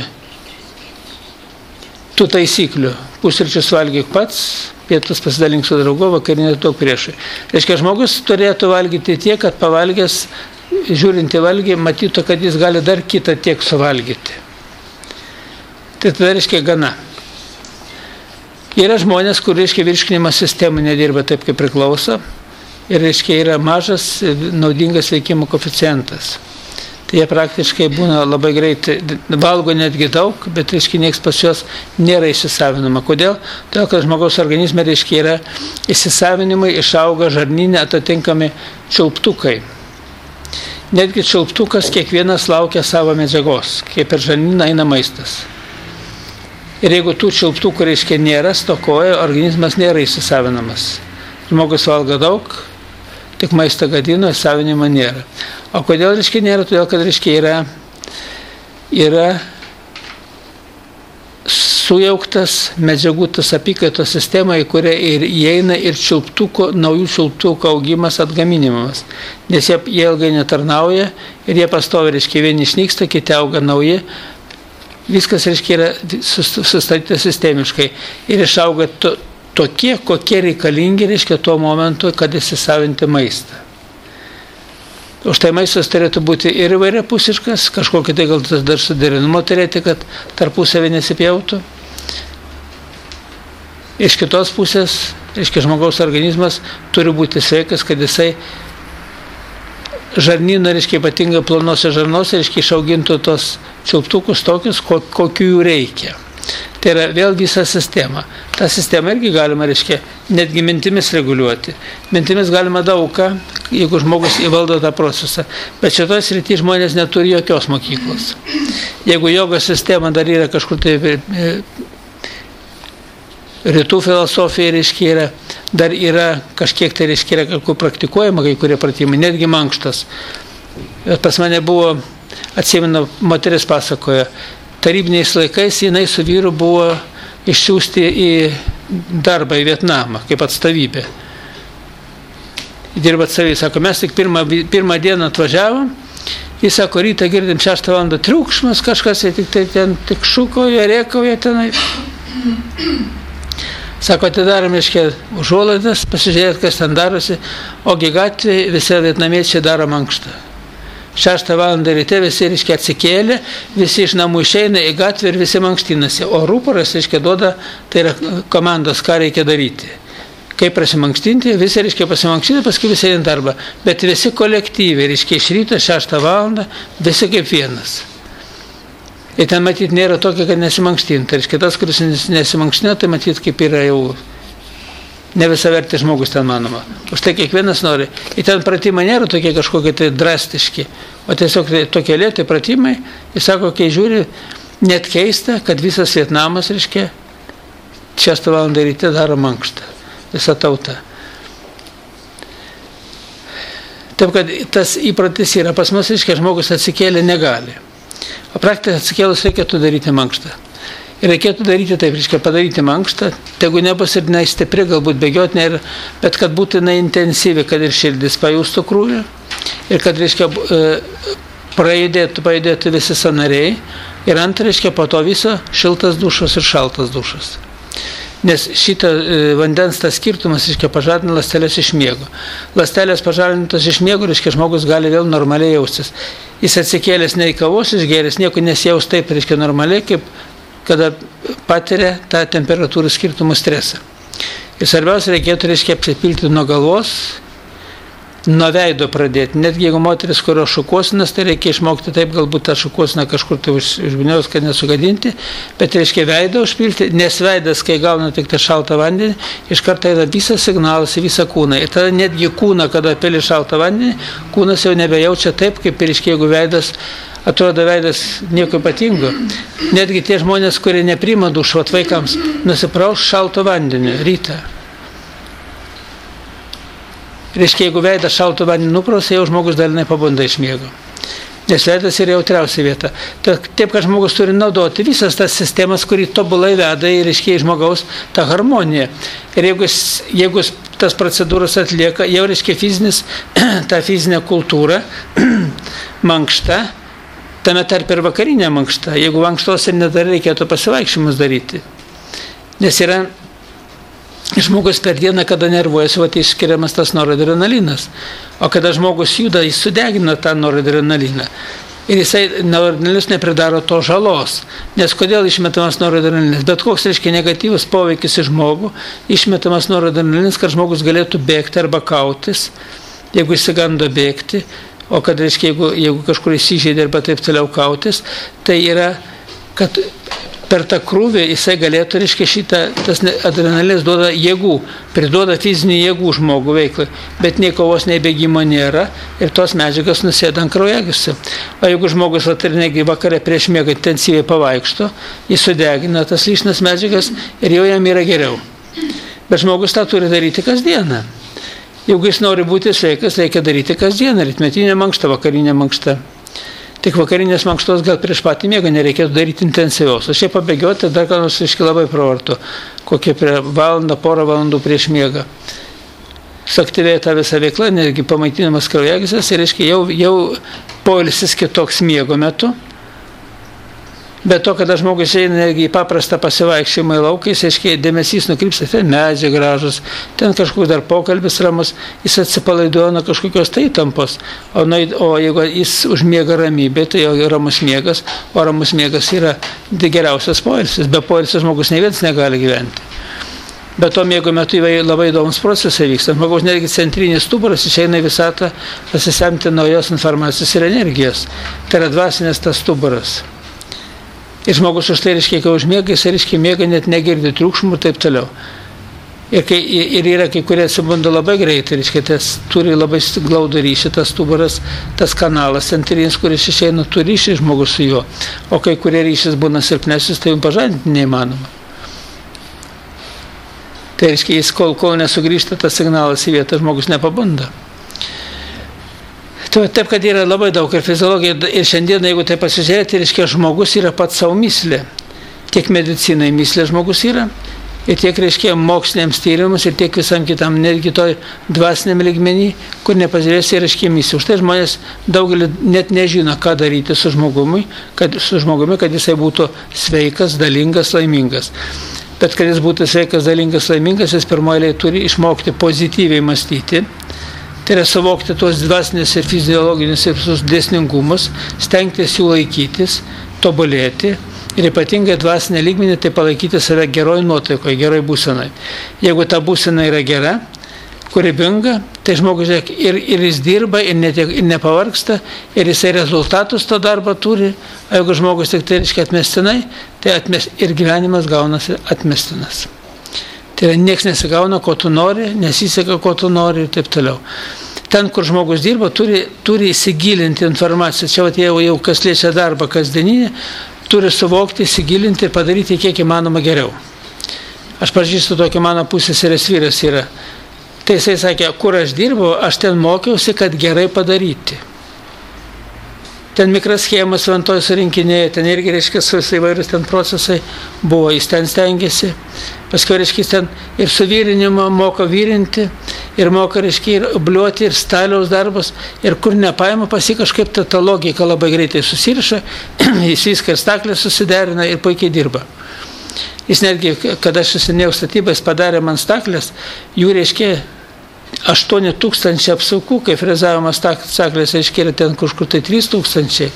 tų taisyklių. Pusryčius valgyk pats, pietus pasidalink su draugu, vakarienę atiduok priešai. Žmogus turėtų valgyti tiek, kad pavalgęs, žiūrint į valgį, matytų, kad jis gali dar kitą tiek suvalgyti. Tai tada gana. Yra žmonės, kur virškinimo sistemų nedirba taip, kaip priklauso, ir yra mažas naudingas veikimo koeficientas. Tai jie praktiškai būna labai greitai, valgo netgi daug, bet nieks pas juos nėra įsisavinama. Kodėl? Todėl, kad žmogaus organizme yra įsisavinimai, išauga žarnyne atitinkami čiulptukai. Netgi čiulptukas kiekvienas laukia savo medžiagos, kaip per žarnyną eina maistas. Ir jeigu tų čiulptukų nėra, stokoja, organizmas nėra įsisavinamas. Žmogus valgo daug, tik maistą gadino, įsisavinimo nėra. O kodėl nėra? Todėl, kad yra sujauktas medžiagų tas apykaitos sistema, į kurią įeina ir naujų čiulptukų augimas, atgaminimas. Nes jie ilgai netarnauja ir jie pastovi, vieni išnyksta, kiti auga nauji. Viskas, yra sustatyta sistemiškai ir išauga tokie, kokie reikalingi, tuo momentu, kad įsisavinti maistą. Už tai maistas turėtų būti ir įvairiapusiškas, kažkokį tai gal dar suderinimo turėti, kad tarpusavį nesipjautų. Iš kitos pusės, žmogaus organizmas turi būti sveikas, kad jisai žarnyno, reiškia, ypatingai plonose žarnose, reiškia, išaugintų tos čiulptukus tokius, kokių jų reikia. Tai yra vėl visa sistema. Ta sistema irgi galima, reiškia, netgi mintimis reguliuoti. Mintimis galima daugą, jeigu žmogus įvaldo tą procesą. Bet šitoje srityje žmonės neturi jokios mokyklos. Jeigu jogos sistema dar yra kažkur tai rytų filosofija, reiškia, yra, dar yra kažkiek tai, reiškia, yra kažkur praktikuojama, kai kurie pratimai, netgi mankštas. Pas mane buvo, atsimenu, moteris pasakoja, tarybiniais laikais jinai su vyru buvo išsiųsti į darbą į Vietnamą, kaip atstovybė. Dirba atstovybė, sako, mes tik pirmą dieną atvažiavom, jis sako, rytą girdim 6 valandą triukšmas, kažkas tik tai ten tik šūkoja, rėkauja tenai. Sako, atidarom, reiškia, užuolaidas, pasižiūrėt, kas ten darosi, ogi gatvėje visi vietnamiečiai daro mankštą. 6 valandą ryte visi, reiškia, atsikėlė, visi iš namų išeina į gatvę ir visi mankštinasi. O rūporas, reiškia, duoda, tai yra komandos, ką reikia daryti. Kaip prasimankštinti, visi, reiškia, pasimankštinti, paskui visi eina darbą. Bet visi kolektyviai, reiškia, iš ryto 6 valandą, visi kaip vienas. Ir ten matyti nėra tokio, kad nesimankštinti. Reiškia, tas, kuris nesimankština, tai matyti kaip yra jau ne visavertis žmogus ten manoma. Už tai kiekvienas nori. Ir ten pratimai nėra tokie kažkokie tai drastiški, o tiesiog tokie lėtai pratimai. Jis sako, kai žiūri, net keista, kad visas Vietnamas, reiškia, 6 valandą ryte daro mankštą. Visa tauta. Taip, kad tas įpratis yra pas mus, reiškia, žmogus atsikėlė negali. O praktiškai atsikėlus reikėtų daryti mankštą. Ir reikėtų daryti taip, reiškia, padaryti mankštą, tegu nebus ir stipri, galbūt bėgioti, bet kad būtų intensyvi, kad ir širdis pajustų krūvį ir kad, reiškia, pajudėtų visi sąnariai ir antra, reiškia, po to viso šiltas dušas ir šaltas dušas. Nes šitą vandens tas skirtumas, reiškia, pažadina ląstelės iš miego. Ląstelės pažadintos iš miego, reiškia, žmogus gali vėl normaliai jaustis. Jis atsikėlęs nei kavos išgėręs, nieko nesijaus taip, reiškia, normaliai, kaip kada patiria tą temperatūrų skirtumų stresą. Ir svarbiausia, reikėtų, reiškia, apsipilti nuo galvos, nuo veido pradėti. Netgi jeigu moteris, kurio šukuosinas, tai reikia išmokti taip, galbūt tą šukuosiną kažkur tai užbiniaus, kad nesugadinti, bet reiškia veidą užpilti, nes veidas, kai gauna tik tą šaltą vandenį, iš karto yra visas signalas į visą kūną. Ir tada netgi kūną, kada pili šaltą vandenį, kūnas jau nebejaučia taip, kaip, reiškia, jeigu veidas atrodo veidas nieko ypatingo. Netgi tie žmonės, kurie nepriima dušo, vaikams nusipraus šalto vandenį rytą. Reiškia, jeigu veidas šalto vandenį nuprausia, jau žmogus dalinai pabunda iš miego. Nes veidas yra jautriausia vieta. Taip, kad žmogus turi naudoti visas tas sistemas, kurį tobulai veda ir, reiškia, į žmogaus tą harmoniją. Ir jeigu tas procedūras atlieka, jau, reiškia, ta fizinė kultūra, mankšta, tame tarp ir vakarinė mankšta. Jeigu mankštos ir nedarai, reikėtų pasivaikščiojimus daryti. Nes yra žmogus per dieną, kada nervuojasi, išskiriamas tas noradrenalinas. O kada žmogus juda, jis sudegina tą noradrenaliną. Ir jisai noradrenalinas nepridaro to žalos. Nes kodėl išmetamas noradrenalinas? Bet koks, reiškia, negatyvus poveikis į žmogų, išmetamas noradrenalinas, kad žmogus galėtų bėgti arba kautis, jeigu įsigando bėgti. O kad, reiškia, jeigu kažkur įsižeidė arba taip toliau kautis, tai yra, kad per tą krūvį jisai galėtų, reiškia, tas adrenalinas duoda jėgų, priduoda fizinių jėgų žmogų veiklai, bet nei kovos, nei bėgimo nėra ir tos medžiagas nusėda ant kraujagyslių. O jeigu žmogus vakare prieš miegą intensyviai pavaikšto, jis sudegina tas lyšnas medžiagas ir jau jam yra geriau. Bet žmogus tą turi daryti kasdieną. Jeigu jis nori būti sveikas, reikia daryti kasdieną, rytmetinė mankšta, vakarinė mankšta. Tik vakarinės mankštos gal prieš patį miegą nereikėtų daryti intensyviaus. O šiaip pabėgioti dar ką nors, reiškia, labai pravartu, kokie valandą, porą valandų prieš miegą. Suaktyvėja ta visa veikla, netgi pamaitinamas kraujagyslės, ir, reiškia, jau poilsis kitoks miego metu. Bet to, kada žmogus eina į paprastą pasivaikščiojimą į lauką, jis, aiškiai, dėmesys nukrypsta, ten medžiai gražus, ten kažkoks dar pokalbis ramus, jis atsipalaiduoja nuo kažkokios tai įtampos. O jeigu jis užmiega ramybė, tai jau ramus miegas, o ramus miegas yra geriausias poilsis. Be poilsio žmogus nei vienas negali gyventi. Bet to miego metu labai įdomus procesai vyksta. Žmogaus netgi centrinis stuburas išeina į visatą pasisemti naujos informacijos ir energijos. Tai yra dvasinės tas stuburas. Ir žmogus už tai, reiškia, kai užmiega, jis, reiškia, miega net negirdi triukšmų ir taip toliau. Ir yra kai kurie atsibunda labai greitai, reiškia, tas turi labai glaudų ryšį, tas stuburas, tas kanalas centrinis, kuris išeina, turi ryšį žmogus su juo. O kai kurie ryšys būna silpnesnis, tai jums pažadinti neįmanoma. Tai reiškia, jis kol nesugrįžta tas signalas į vietą, žmogus nepabunda. Taip, kad yra labai daug ir fiziologija, ir šiandien, jeigu tai pasižiūrėti, reiškia, žmogus yra pats savo myslė. Tiek medicinai myslė žmogus yra, ir tiek, reiškia, moksliniams tyrimus, ir tiek visam kitam, netgi toj dvasiniam lygmenį, kur nepažiūrėsi, reiškia, myslė. Už tai žmonės daugelį net nežino, ką daryti su žmogumi, kad jisai būtų sveikas, dalingas, laimingas. Bet kad jis būtų sveikas, dalingas, laimingas, jis pirmoje turi išmokti pozityviai mąstyti. Tai yra suvokti tuos dvasinės ir fiziologinius ir visus dėsningumus, stengtis jų laikytis, tobulėti ir ypatingai dvasinę lygmenį tai palaikyti save geroj nuotaikoje, geroj būsenai. Jeigu ta būsena yra gera, kūrybinga, tai žmogus ir jis dirba, ir nepavargsta, ir jisai rezultatus to darbą turi, o jeigu žmogus tik tai reiškia atmestinai, tai ir gyvenimas gaunasi atmestinas. Tai nieks nesigauna, ko tu nori, nesiseka, ko tu nori ir taip toliau. Ten, kur žmogus dirba, turi įsigilinti informaciją. Čia jau kas liečia darbą kasdieninį, turi suvokti, įsigilinti ir padaryti kiek įmanoma geriau. Aš pažįstu tokį mano pusseserės vyras yra. Tai jisai sakė, kur aš dirbau, aš ten mokiausi, kad gerai padaryti. Ten mikroschemas ventoj surinkinėja, ten irgi, reiškia, įvairūs ten procesai buvo, jis ten stengiasi. Paskui, reiškia, ten ir suvyrinimą moka vyrinti, ir moka, reiškia, ir bliuoti, ir staliaus darbus, ir kur nepaima, kažkaip ta logika labai greitai susiriša, jis viską ir staklės susiderina ir puikiai dirba. Jis netgi, kada aš susinėjau statybą, jis padarė man staklės, jų, reiškia, 8,000 apsaukų, kai frezavimas staklės, reiškia, yra ten kažkur tai 3,000,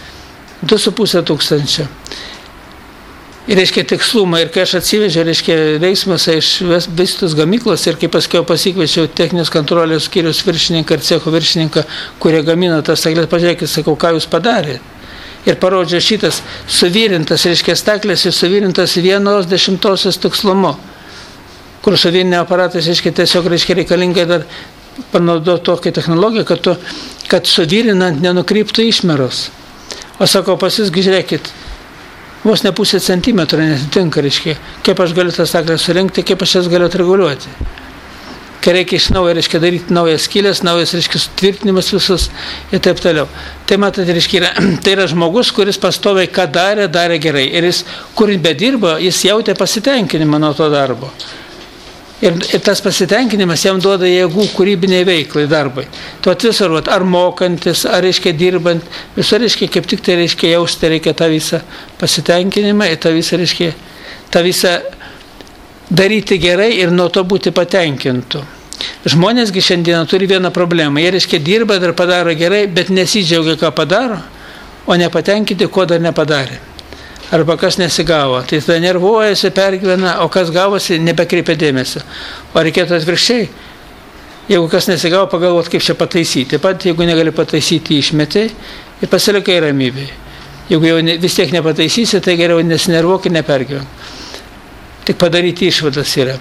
2,5 ir, reiškia, tikslumą. Ir kai aš atsivežiau, reiškia, veiksmuose iš vystytos gamyklos ir kai paskiau pasikviečiau techninės kontrolės skyriaus viršininką ir cecho viršininką, kurie gamina tas staklės, pažiūrėkit, sakau, ką jūs padarėte. Ir parodžia šitas suvyrintas, reiškia, staklės ir suvyrintas 1/10 tikslumu. Kur suvirinio aparatas, reiškia, tiesiog, reiškia, reikalingai dar panaudoti tokią technologiją, kad suvirinant nenukryptų išmeros. O sako, pas jūs, žiūrėkit, vos ne 0,5 centimetro netitinka, reiškia, kaip aš galiu tą staklę surinkti, kaip aš jas galiu atreguliuoti. Kai reikia iš naujo, reiškia, daryti naujas skylės, naujas, reiškia, sutvirtinimas visus ir taip toliau. Tai matot, reiškia, tai yra žmogus, kuris pastoviai ką darė gerai. Ir jis, kur bedirbo, jis jautė pasitenkinimą nuo to darbo. Ir tas pasitenkinimas jam duoda jėgų kūrybiniai veiklai, darbai. Tu visur, ar mokantis, ar, reiškia, dirbant, visur, reiškia, kaip tik tai, reiškia, jausti reikia tą visą pasitenkinimą ir tą visą, reiškia, tą visą daryti gerai ir nuo to būti patenkintų. Žmonėsgi šiandieną turi vieną problemą. Jie, reiškia, dirba, dar padaro gerai, bet nesidžiaugia, ką padaro, o nepatenkinti, ko dar nepadarė. Arba kas nesigavo. Tai tada nervuojasi, pergyvena, o kas gavosi, nebekreipia dėmesio. O reikėtų atvirkščiai. Jeigu kas nesigavo, pagalvot, kaip čia pataisyti. Taip pat, jeigu negali pataisyti, išmetai ir pasilikai ramybėj. Jeigu jau vis tiek nepataisysi, tai geriau nesinervuok ir nepergyven. Tik padaryti išvadas yra.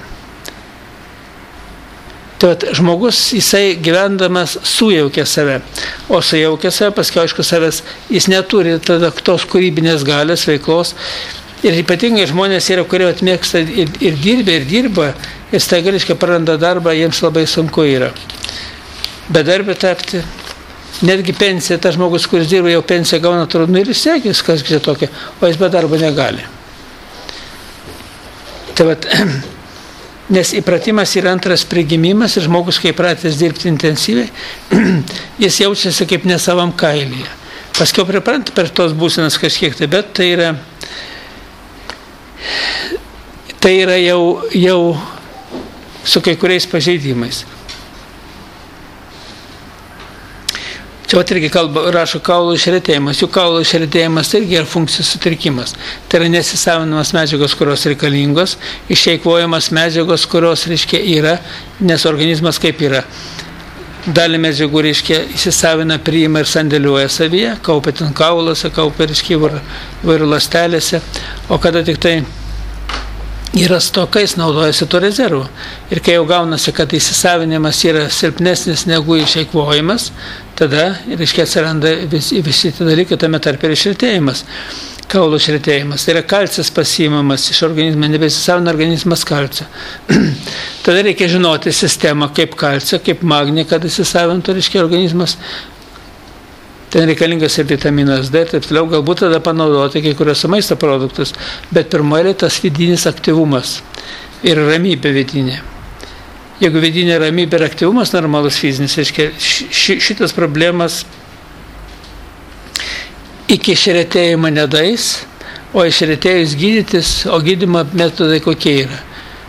Tai žmogus, jisai gyvendamas sujaukia save, o sujaukia save, paskui, aišku, savęs, jis neturi tada tos kūrybinės galios, veiklos. Ir ypatingai žmonės yra, kurie atmėgsta ir dirba, ir staiga, reiškia, praranda darbą, jiems labai sunku yra. Bedarbį tapti, netgi pensija, tas žmogus, kuris dirba, jau pensiją gauna, atrodo, ir jis sėkis, kas čia tokia, o jis be darbo negali. Tai vat, nes įpratimas yra antras prigimimas ir žmogus, kai pratęs dirbti intensyviai, jis jaučiasi kaip ne savam kailyje. Paskiau pripranta per tos būsenas kažkiek, tai, bet tai yra jau su kai kuriais pažeidimais. Čia irgi rašo kaulų išretėjimas. Jų kaulų išretėjimas irgi yra funkcijų sutrikimas. Tai yra nesisavinamas medžiagos, kurios reikalingos, išeikvojamas medžiagos, kurios, reiškia, yra, nes organizmas kaip yra. Dalį medžiagų, reiškia, įsisavina, priima ir sandėliuoja savyje, kaupia ten kauluose, kaupia, reiškia, įvairių ląstelėse, o kada tik tai yra stokais, naudojasi to rezervu. Ir kai jau gaunasi, kad įsisavinimas yra silpnesnis negu išeikvojimas, tada, reiškia, atsiranda visi tie dalykai, tame tarp ir išretėjimas, kaulų išretėjimas. Tai yra kalcis pasiimamas iš organizmo, nebesisavina organizmas kalcio. Tada reikia žinoti sistemą kaip kalcio, kaip magnį, kad įsisavintų, reiškia, organizmas. Ten reikalingas ir vitaminas D, taip toliau, galbūt tada panaudoti kai kuriuose maisto produktus, bet pirmoje tas vidinis aktyvumas ir ramybė vidinė. Jeigu vidinė ramybė ir aktyvumas normalus fizinis, reiškia, šitas problemas iki išretėjimo nedais, o išretėjus gydytis, o gydymo metodai kokie yra.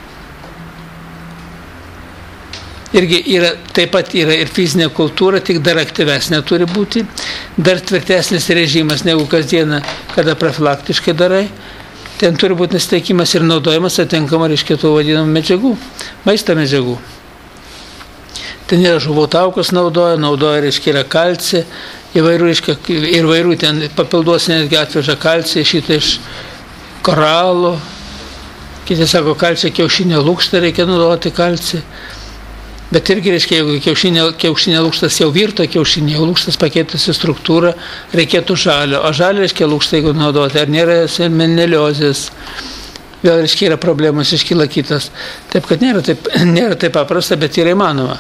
Irgi yra, taip pat yra ir fizinė kultūra, tik dar aktyvesnė turi būti, dar tvirtesnis režimas negu kasdieną, kada profilaktiškai darai. Ten turi būti nusiteikimas ir naudojimas atitinkamai, reiškia, tų vadinamų medžiagų, maisto medžiagų. Ten yra žuvų taukus naudoja, reiškia, yra kalcį, įvairių ten papilduos netgi atveža kalcį šitą iš koralų. Kiti sako, kalcį kiaušinio lukštą reikia naudoti kalcį. Bet irgi, reiškia, jeigu kiaušinio lukštas jau virto kiaušinį, jau lukštas pakeitusi struktūrą, reikėtų žalio. O žalio, reiškia, lukštą, jeigu naudoti, ar nėra salmoneliozės, vėl, reiškia, yra problemos, iškyla kitas. Taip, kad nėra taip paprasta, bet yra įmanoma.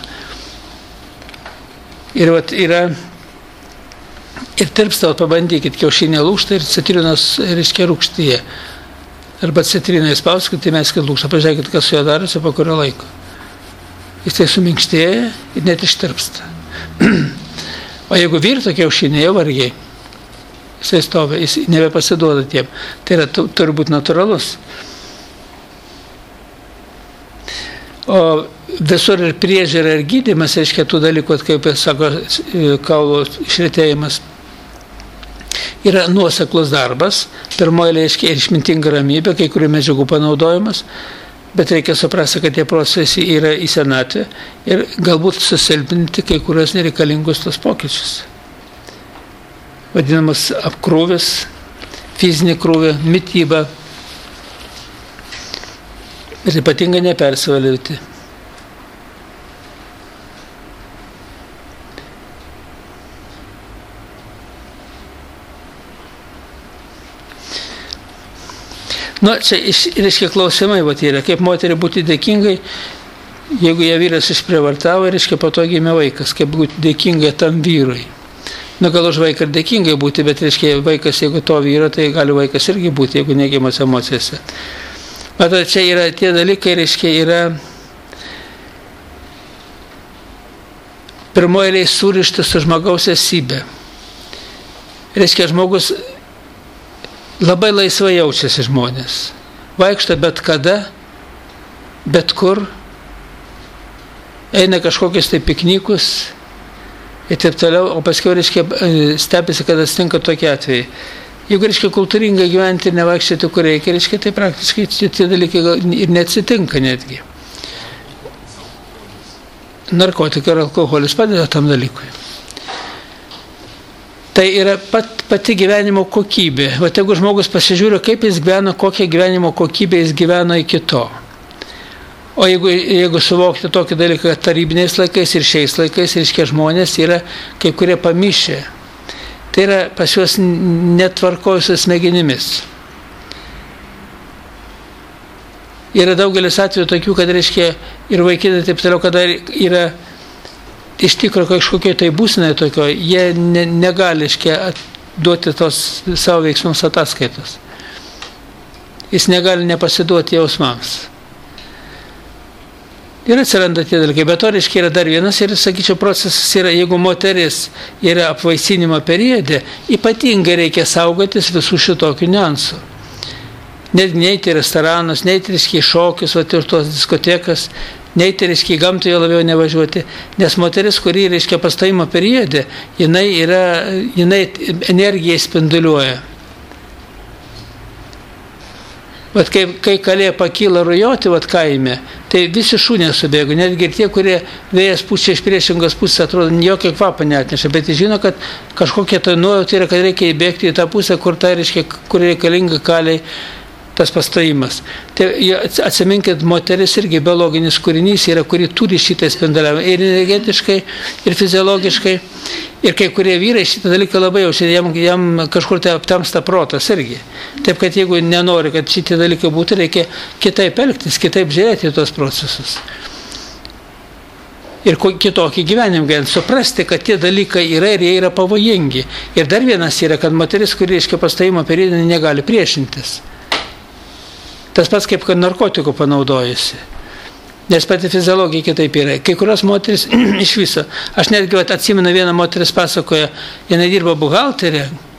Ir yra, ir tirpsta, pabandykit kiaušinio lukštą ir citrinos, reiškia, rūgštyje. Arba citriną įspauskit, įmeskit lukštą, pažiūrėkit, kas su juo darosi po kurio laiko. Jis tai suminkštėja ir net ištirpsta. O jeigu virto kiaušinį, jau vargiai. Jisai stovi, jis nebepasiduoda tiem. Tai yra, turi būti natūralus. O visur ir priežiūra ir gydymas, reiškia, tų dalykų, kaip sako, kaulo išretėjimas, yra nuoseklus darbas. Pirmoji, reiškia, ir išmintinga ramybė, kai kurių medžiagų panaudojimas. Bet reikia suprasti, kad tie procesai yra į senatvę ir galbūt susilpninti kai kurios nereikalingus tos pokyčius. Vadinamas apkrūvis, fizinį krūvį, mitybą. Ir ypatingai nepersivalyti. Nu, čia reiškia klausimai, yra, kaip moteriai būti dėkingai, jeigu ją vyras išprievartavo, reiškia, po to gimė vaikas, kaip būti dėkingai tam vyrui. Nu, gal už vaiką ir dėkingai būti, bet, reiškia, vaikas, jeigu to vyro, tai gali vaikas irgi būti, jeigu neigiamas emocijose. Matot, čia yra tie dalykai, reiškia, yra pirmoji eilėje surištas su žmogaus esybė. Reiškia, žmogus labai laisvai jaučiasi žmonės. Vaikšto bet kada, bet kur, eina kažkokius tai piknikus ir taip toliau, o paskui, reiškia, stebisi, kad atsitinka tokie atvejai. Jeigu, reiškia, kultūringai gyventi ir nevaikščioti, kur reikia, reiškia, tai praktiškai tie dalykai ir neatsitinka netgi. Narkotikai ir alkoholis padeda tam dalykui. Tai yra pati gyvenimo kokybė. O jeigu žmogus pasižiūrė, kaip jis gyveno, kokią gyvenimo kokybę jis gyveno iki to. O jeigu suvokti tokį dalyką, kad tarybiniais laikais ir šiais laikais, reiškia, žmonės yra kai kurie pamišę. Tai yra pas juos netvarkojusios smegenimis. Yra daugelis atvejų tokių, kad, reiškia, ir vaikinai taip toliau, kada yra iš tikrųjų kažkokie tai būsenai tokio, jie negali, reiškia, duoti tos savo veiksmus ataskaitos. Jis negali nepasiduoti jausmams. Ir atsiranda tie dalykai. Bet to, reiškia, yra dar vienas ir, sakyčiau, procesas yra, jeigu moteris yra apvaisinimo periode, ypatingai reikia saugotis visų šitokių niuansų. Neiti į restoranus, neiti, reiškia, į šokius, ir tos diskotekas, neiti, reiškia, į gamtą jo labiau nevažiuoti, nes moteris, kuri, reiškia, pastojimo periode, jinai energiją spinduliuoja. Vat kai kalė pakyla rujoti, vat kaime, tai visi šunės subėgo, netgi ir tie, kurie vėjas pučia iš priešingos pusės, atrodo, jokio kvapą neatneša, bet jis žino, kad kažkokia tai nuojauta yra, kad reikia įbėgti į tą pusę, kur reikalinga kaliai tas pastojimas. Tai atsiminkit, moteris irgi biologinis kūrinys yra, kuri turi šitą spinduliavimą ir energetiškai, ir fiziologiškai. Ir kai kurie vyrai šitą dalyką labai jaučia, jam kažkur tai aptamsta protas irgi. Taip, kad jeigu nenori, kad šitie dalykai būtų, reikia kitaip elgtis, kitaip žiūrėti tos procesus. Ir kitokį gyvenimą galint suprasti, kad tie dalykai yra ir jie yra pavojingi. Ir dar vienas yra, kad moteris, kuri reiškia pastojimo periodinį, negali priešintis. Tas pats kaip kad narkotikų panaudojasi. Nes pati fiziologija kitaip yra. Kai kurios moteris iš viso. Aš netgi atsimenu, vieną moteris pasakoja, jinai dirba buhalterė.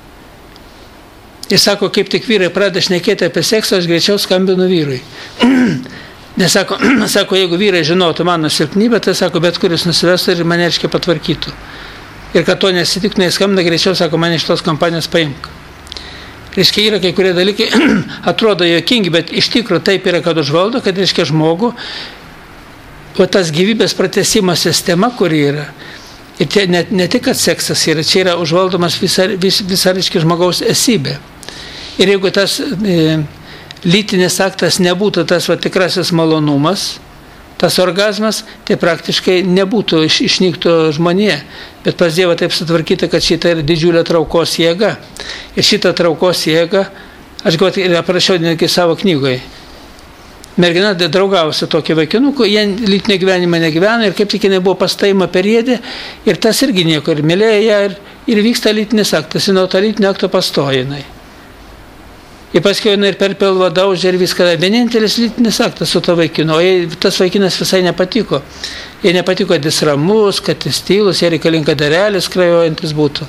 Ir sako, kaip tik vyrai pradeda šnekėti apie seksą, aš greičiau skambinu vyrui. Nes sako, jeigu vyrai žinotų mano silpnybę, tai sako, bet kuris nusivestų ir mane reiškia patvarkytų. Ir kad to nesitiktų, neskambina, greičiau sako, mane iš tos kompanijos paimk. Reiškia, yra kai kurie dalykai, atrodo juokingi, bet iš tikrųjų taip yra, kad užvaldo, kad reiškia žmogų, o tas gyvybės pratęsimo sistema, kuri yra, ir čia ne tik, kad seksas yra, čia yra užvaldomas visa reiškia žmogaus esybė. Ir jeigu tas lytinis aktas nebūtų tas tikrasis malonumas, tas orgazmas, tai praktiškai nebūtų išnyktų žmonija. Bet pas Dievą taip sutvarkyta, kad šita yra didžiulė traukos jėga. Ir šitą traukos jėgą, aš ir aprašiau netgi savo knygoje. Mergina draugavosi tokį vaikinukų, jie lytinio gyvenimą negyveno ir kaip tik jinai buvo pastojimo periode ir tas irgi nieko, ir mylėjo ją, ir vyksta lytinis aktas, ir nuo to lytinio akto pastoja jinai. Ir paskui jinai ir per pilvą daužė ir viską. Vienintelis lytinis aktas su to vaikinu, o tas vaikinas visai nepatiko. Jai nepatiko, kad jis ramus, kad jis tylus, jai reikalinga darelis krajojantis būtų.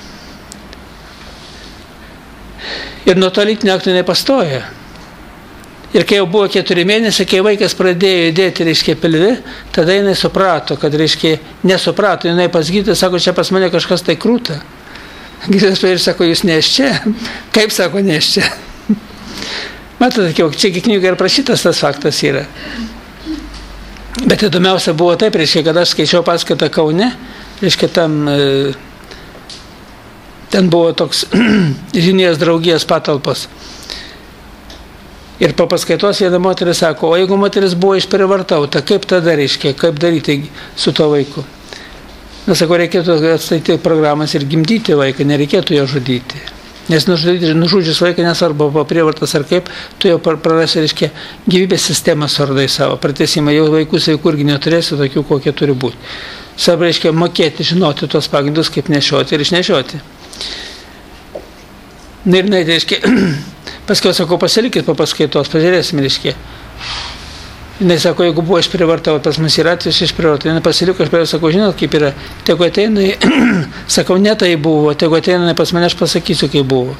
Ir nuo to lytinio akto jinai pastoja. Ir kai jau buvo 4 mėnesiai, kai vaikas pradėjo judėti, reiškia, pilvi, tada jinai suprato, kad, reiškia, nesuprato, jinai pas gydytoją, sako, čia pas mane kažkas tai krūta. Gydytojas ir sako, jūs ne iš čia. Kaip sako, ne iš čia. Matote, čia knyga ir prašytas tas faktas yra. Bet įdomiausia buvo taip, reiškia, kad aš skaičiau paskaitą Kaune, reiškia, ten buvo toks žinijos draugijos patalpos. Ir po paskaitos viena moteris sako, o jeigu moteris buvo išprivartauta, kaip tada reiškia, kaip daryti su to vaiku? Na, sako, reikėtų atstatyti programas ir gimdyti vaiką, nereikėtų jo žudyti. Nes nužudžius vaiką, nesvarbu, po prievartas ar kaip, tu jau prarasi, reiškia, gyvybės sistemą suardai savo. Pratęsimą jau vaikų sveikų irgi neturėsi tokių, kokie turi būti. Svarbu, reiškia, mokėti, žinoti tos pagrindus, kaip nešioti ir išnešioti. Na ir, reiškia, paskui, sako, pasilikit po paskaitos, pažiūrėsim, reiškia. Jis sako, jeigu buvo išprivartau, pas mus yra atvejis išprivartau, jis pasiliko, aš sakau, žinot, kaip yra, tegu ateina, sakau, ne tai buvo, tegu ateina pas mane, aš pasakysiu, kaip buvo.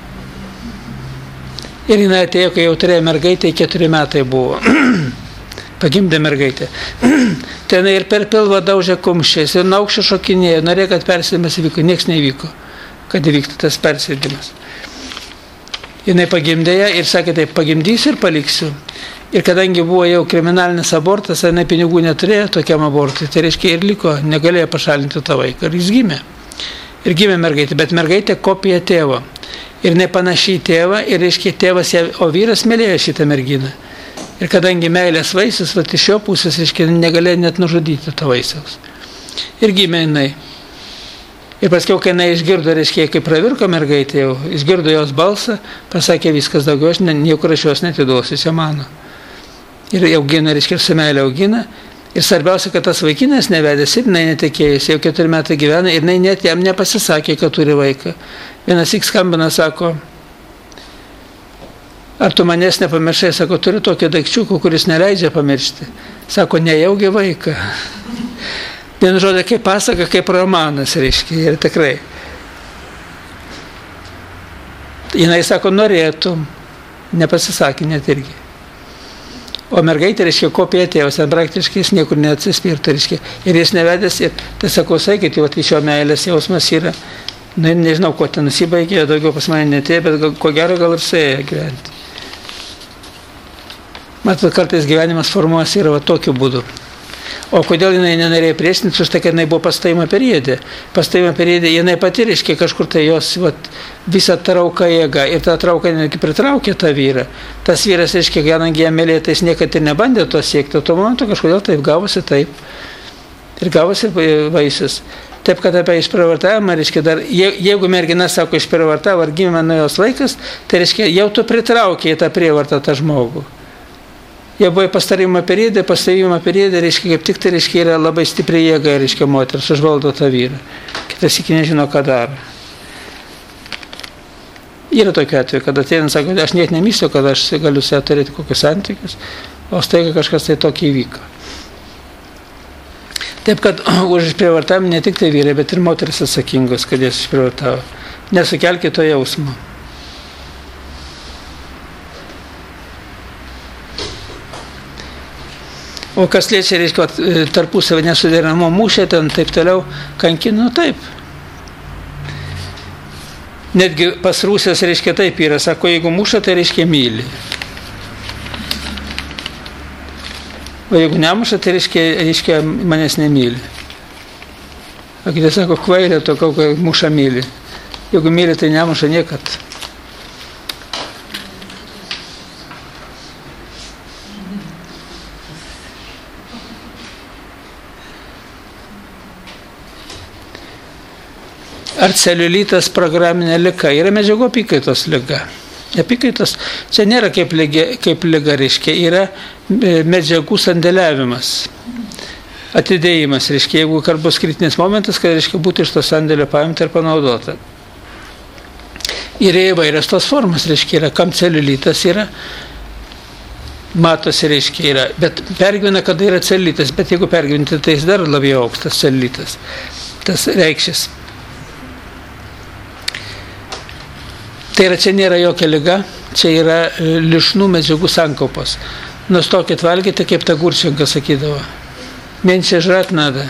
Ir jinai atėjo, kai jau turėjo mergaitę, 4 metai buvo, pagimdė mergaitę. Ten ir per pilvą daužė kumščiais, ir nuo aukščio šokinėjo, norėjo, kad persėdimas įvyko, nieks nevyko, kad įvyktų tas persėdimas. Jinai pagimdė ją ir sakė, taip, pagimdysiu ir paliksiu. Ir kadangi buvo jau kriminalinis abortas, jinai pinigų neturėjo tokiam abortui, tai reiškia ir liko, negalėjo pašalinti tą vaiką. Ir jis gimė. Ir gimė mergaitė, bet mergaitė kopija tėvo. Ir nepanašiai tėvą, ir reiškia tėvas, o vyras mylėjo šitą merginą. Ir kadangi meilės vaisius, iš jo pusės, reiškia, negalėjo net nužudyti to vaisiaus. Ir gimė jinai. Ir paskiau, kai jinai išgirdo, reiškia, kai pravirko mergaitė, jau išgirdo jos balsą, pasakė viskas daugiau, aš niekur aš jos netiduosiu, čia mano. Ir augina, reiškia, ir su meilė augina. Ir svarbiausia, kad tas vaikinas nevedęs ir jinai netekėjusi, jau 4 metai gyvena ir jinai net jam nepasisakė, kad turi vaiką. Vienas tik skambina, sako, ar tu manęs nepamiršai, sako, turiu tokį daikčiuką, kuris neleidžia pamiršti. Sako, nejaugi vaiką. Vienu žodžiu, kaip pasaka, kaip romanas, reiškia, ir tikrai. Jinai sako, norėtum, nepasisakė net irgi. O mergaitė, reiškia, kopija tėvas, ten praktiškai jis niekur neatsispirtų, reiškia. Ir jis nevedęs, ir tai sakau, sakyti, o tai šio meilės jausmas yra, nu, nežinau, kuo ten nusibaigė, daugiau pas mane netėjo, bet ko gero gal ir suėjo gyventi. Matot, kartais gyvenimas formuojas yra va tokiu būdu. O kodėl jinai nenorėjo priešintis, už tai, kad jinai buvo pastojimo periode. Pastojimo periode jinai pati, reiškia, kažkur tai jos visą trauką jėga ir ta trauka netgi pritraukė tą vyrą. Tas vyras, reiškia, kadangi jam mylėjo, tai jis niekad ir nebandė to siekti. Tuo momentu kažkodėl taip gavosi taip. Ir gavosi vaisius. Taip, kad apie išprievartavimą, reiškia, dar, jeigu mergina sako išprievartavo ar gimė nuo jos laikas, tai reiškia, jau tu pritraukė į tą prievartą tą žmogų. Jie buvo pastarimo periodė, reiškia, kaip tik tai, reiškia, yra labai stipri jėga, reiškia, moteris užvaldo tą vyrą. Kitas iki nežino, ką daro. Yra tokiu atveju, kad ateina, sako, aš net nemyslю, kad aš galiu su ją turėti kokius santykius, o staiga kažkas tai tokį įvyko. Taip, kad už išprievartavimą ne tik tai vyrai, bet ir moteris atsakingos, kad jas išprievartavo. Nesukelkite to jausmo. O kas liečia, reiškia, tarpusavio nesuderinamo mūšio, ten taip toliau kankino, taip. Netgi pas Rusijos, reiškia, taip yra, sako, jeigu muša, tai reiškia myli. O jeigu nemuša, tai reiškia manęs nemyli. O kiti sako, kvailė, to kokio muša myli. Jeigu myli, tai nemuša niekad. Ar celiulitas programinė liga? Yra medžiagų apykaitos liga. Apykaitos čia nėra kaip liga, reiškia, yra medžiagų sandėliavimas, atidėjimas, reiškia, jeigu bus kritinis momentas, kad, reiškia, būtų iš to sandėlio paimta ir panaudota. Yra įvairios tos formas, reiškia, yra, kam celiulitas yra, matosi, reiškia, yra, bet pergyvena, kada yra celiulitas, bet jeigu pergyventi, tai jis dar labiau aukštas celiulitas, tas reikšis. Tai yra, čia nėra jokia liga, čia yra lišnų medžiagų sankaupos. Nustokit valgyti, kaip ta Gurčenka sakydavo. Menčia žrat nada.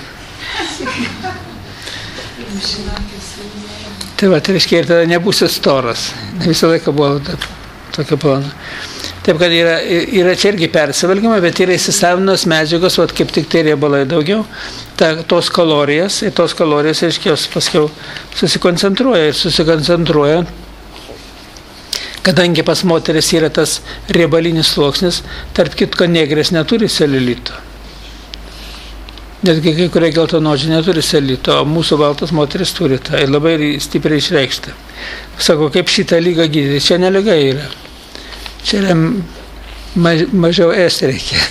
Tai va, tai reiškia, ir tada nebūsit storas. Visą laiką buvo tokia plana. Taip, kad yra čia irgi persivalgymai, bet yra įsisavinos medžiagos, vat, kaip tik tai riebalai daugiau, tos kalorijos, ir tos kalorijos, reiškia, jos paskiau susikoncentruoja. Kadangi pas moteris yra tas riebalinis sluoksnis, tarp kitko negrės neturi celiulito. Netgi kai kurie geltonodžiai neturi celiulito, o mūsų baltas moteris turi tą ir labai stipriai išreikšta. Sako, kaip šitą lygą gydyti, čia ne liga yra. Čia yra mažiau ėsti reikia.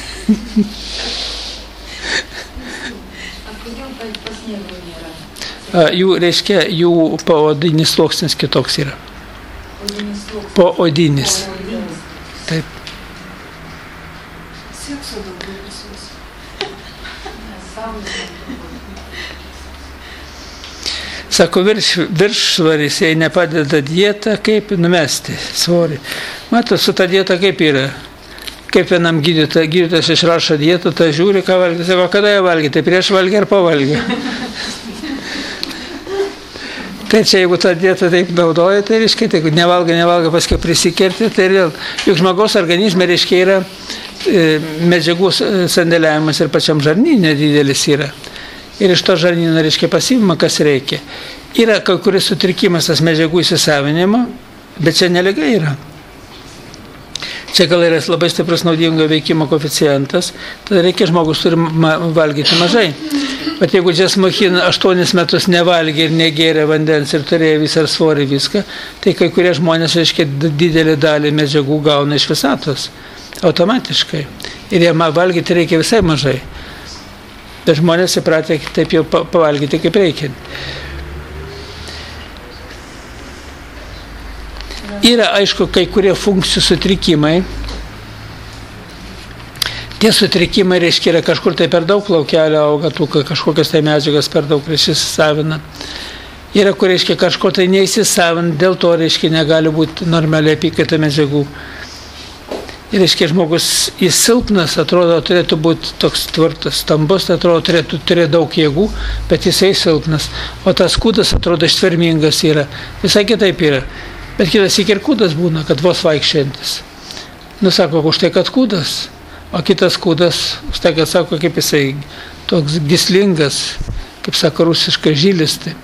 Jų, reiškia, jų poodinis sluoksnis kitoks yra. Poodinis. Taip. Sako, viršsvaris, jei nepadeda dieta, kaip numesti svorį. Matot, su ta dieta kaip yra. Kaip vienam gydytojas išrašo dietą, tai žiūri, ką valgyti. Sako, kada ją valgyti, prieš valgį ar po valgį. Tai čia, jeigu tą dietą taip naudoja, tai reiškia, tai jeigu nevalga, paskui prisikerti, tai vėl, juk žmogaus organizme, reiškia, yra medžiagų sandėliavimas ir pačiam žarnyne didelis yra. Ir iš to žarnyno, reiškia, pasiimama, kas reikia. Yra kai kuris sutrikimas tas medžiagų įsisavinimo, bet čia neliga yra. Čia gal yra labai stiprus naudingo veikimo koeficientas, tada reikia žmogus turi valgyti mažai. Bet jeigu Džesmochin 8 metus nevalgė ir negėrė vandens ir turėjo visą svorį viską, tai kai kurie žmonės, reiškia, didelį dalį medžiagų gauna iš visatos automatiškai. Ir jie valgyti reikia visai mažai. Bet žmonės įpratę taip jau pavalgyti kaip reikia. Yra, aišku, kai kurie funkcijų sutrikimai. Tie sutrikimai, reiškia, yra kažkur tai per daug plaukelio auga, kažkokias tai medžiagas per daug įsisavina. Yra, kur, reiškia, kažko tai neįsisavina, dėl to, reiškia, negali būti normaliai apykaita medžiagų. Ir, reiškia, žmogus jis silpnas, atrodo, turėtų būti toks tvirtas, stambus, atrodo, turėtų turėti daug jėgų, bet jisai silpnas. O tas kūdas, atrodo, ištvermingas yra. Visai kitaip yra. Bet kitas ir kūdas būna, kad vos vaikščiantis. Sako, už tai, kad kūdas. O kitas kūdas, už tai, kad sako, kaip jisai toks gislingas, kaip sako, rusiškas žilis. Tai.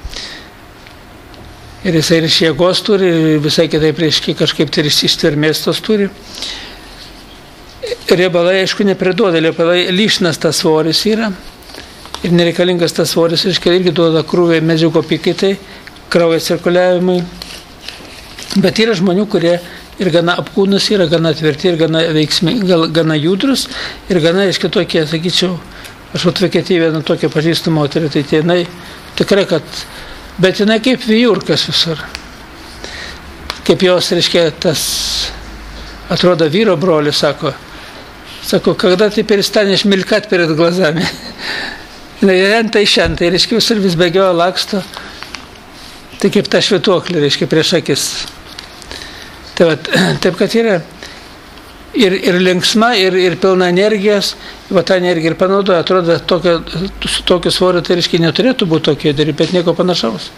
Ir jisai ir iš jėgos turi, ir visai kitaip, reiškia, kažkaip tai iš ištvermės tos turi. Riebalai, aišku, nepriduoda, lyšnas tas svoris yra ir nereikalingas tas svoris, reiškia, irgi duoda krūvį medžiagų apykaitai, kraujo cirkuliavimui. Bet yra žmonių, kurie ir gana apkūnus, yra gana tvirti, ir gana veiksmingi, gana judrus, ir gana, aiškiai, tokie, sakyčiau, aš Vokietijoje vieną tokią pažįstu moterį, tai jinai tikrai, kad, bet jinai kaip vijurkas visur. Kaip jos, reiškia, tas, atrodo, vyro brolis, sako, когда ты перестанешь мелькать перед глазами. Рента и шента, и reiškia, visur vis bėgioja, laksto. Tai kaip ta švytuoklė, reiškia, prieš akis. Tai va, taip, kad yra ir linksma, ir pilna energijos, va tą energiją ir panaudoja. Atrodo, su tokiu svoriu, tai reiškia, neturėtų būti tokio daryti, bet nieko panašaus.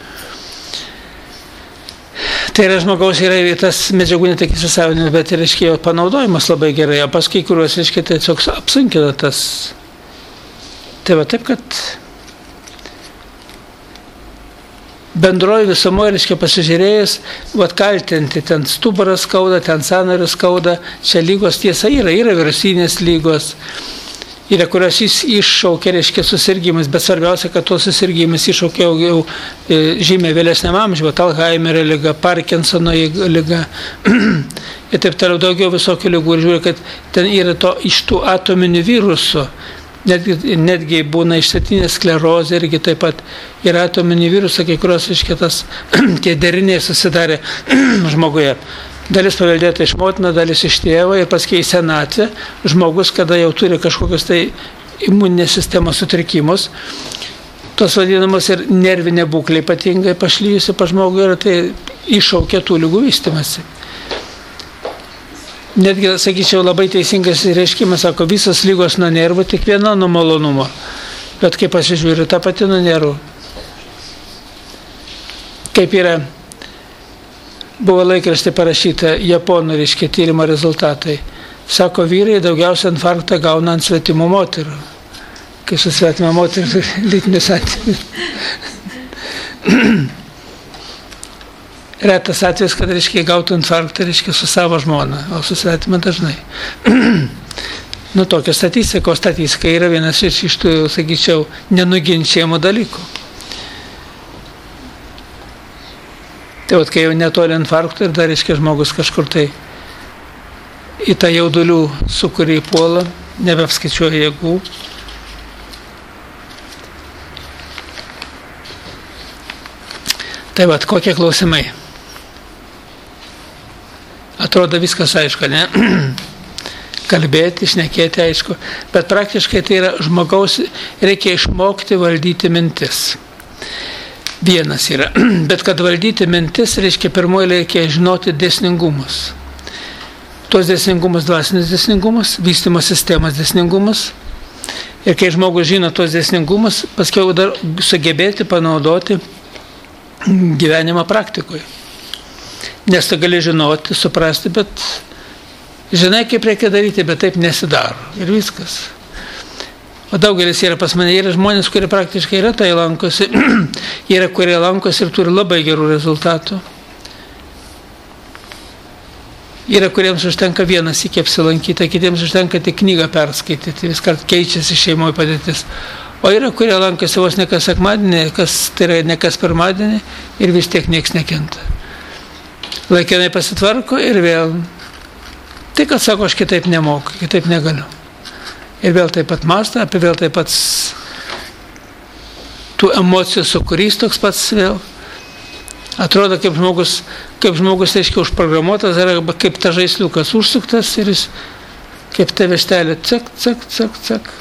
Tai yra žmogaus yra tas medžiagų ne tik įsisavinimas, bet ir, reiškia, panaudojimas labai gerai, o pas kai kuriuos, reiškia, tai tiesiog apsunkina tas. Tai va taip, kad bendroji visumoje, reiškia, pasižiūrėjus, vat kaltinti, ten stuburas skauda, ten sąnarius skauda, čia lygos tiesa yra virusinės lygos. Yra, kurios jis iššaukia, reiškia, susirgymus, bet svarbiausia, kad tos susirgymus iššaukia jau žymiai vėlesniam amžiui, bet Alzheimerio liga, Parkinsono liga ir taip toliau daugiau visokių ligų. Ir žiūrė, kad ten yra iš tų atominių virusų, netgi būna išsėtinė sklerozė, irgi taip pat yra atominių virusų, kai kurios, reiškia, tie deriniai susidarė žmoguje. Dalis paveldėta iš motinos, dalis iš tėvo ir paskui į senatvę žmogus, kada jau turi kažkokius tai imuninės sistemos sutrikimus, tos vadinamos ir nervinė būklė ypatingai pašlyjusi pa žmogui ir tai iššaukia tų ligų vystymasi. Netgi, sakyčiau, labai teisingas reiškimas, sako, visos lygos nuo nervų, tik viena nuo malonumo. Bet kai pasižiūri, ta pati nuo nervų. Kaip yra, buvo laikrašty parašyta japonų, reiškia, tyrimo rezultatai. Sako, vyrai daugiausia infarktą gauna ant svetimų moterų. Kai su svetima moterų lytinius santykius. Retas atvejis, kad, reiškia, gautų infarktą, reiškia, su savo žmona, o su svetima dažnai. Tokia statistika yra vienas iš tų, sakyčiau, nenuginčiamų dalykų. Tai vat, kai jau netoli infarkto ir dar, reiškia, žmogus kažkur tai į tą jaudulių sūkurį puola, nebeapskaičiuoja jėgų. Tai vat, kokie klausimai? Atrodo viskas aišku, ne? Kalbėti, šnekėti aišku, bet praktiškai tai yra žmogaus, reikia išmokti valdyti mintis. Vienas yra, bet kad valdyti mintis, reiškia, pirmoji reikia žinoti dėsningumus. Tos dėsningumus, dvasinis dėsningumus, vystymo sistemos dėsningumus. Ir kai žmogus žino tos dėsningumus, paskiau dar sugebėti panaudoti gyvenimo praktikoje. Nes tu gali žinoti, suprasti, bet žinai, kaip reikia daryti, bet taip nesidaro. Ir viskas. O daugelis yra pas mane, yra žmonės, kurie praktiškai yra tai lankosi, yra, kurie lankosi ir turi labai gerų rezultatų. Yra, kuriems užtenka vienas iki apsilankyti, kitiems užtenka tik knygą perskaityti, vis kart keičiasi šeimoje padėtis. O yra, kurie lankosi vos ne kas sekmadienį, tai yra ne kas pirmadienį ir vis tiek nieks nekenta. Laikinai pasitvarko ir vėl. Tai, kad sako, aš kitaip nemoku, kitaip negaliu. Ir vėl taip pat mąsta, apie vėl taip pat tų emocijų sukūrys toks pats vėl. Atrodo, kaip žmogus, reiškia, užprogramuotas, arba kaip ta žaisliukas užsuktas ir jis, kaip ta vištelė, cak,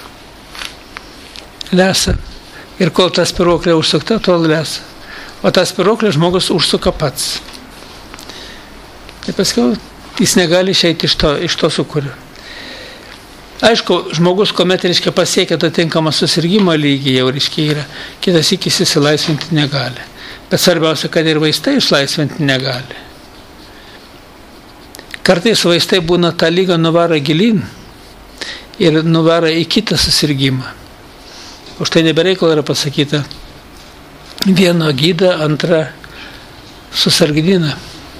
lesa. Ir kol ta spiruoklė užsukta, tol lesa. O ta spiruoklė žmogus užsuka pats. Tai paskiau Jis negali išeiti iš to sūkurio. Aišku, žmogus, kuomet, reiškia, pasiekia atitinkamą susirgymo lygį, jau, reiškia, yra, kitas iki išsilaisvinti negali. Bet svarbiausia, kad ir vaistai išlaisvinti negali. Kartais vaistai būna tą lygą nuvara gilin ir nuvara į kitą susirgymą. Už tai nebereikalo yra pasakyta, vieno gyda, antrą susargdina.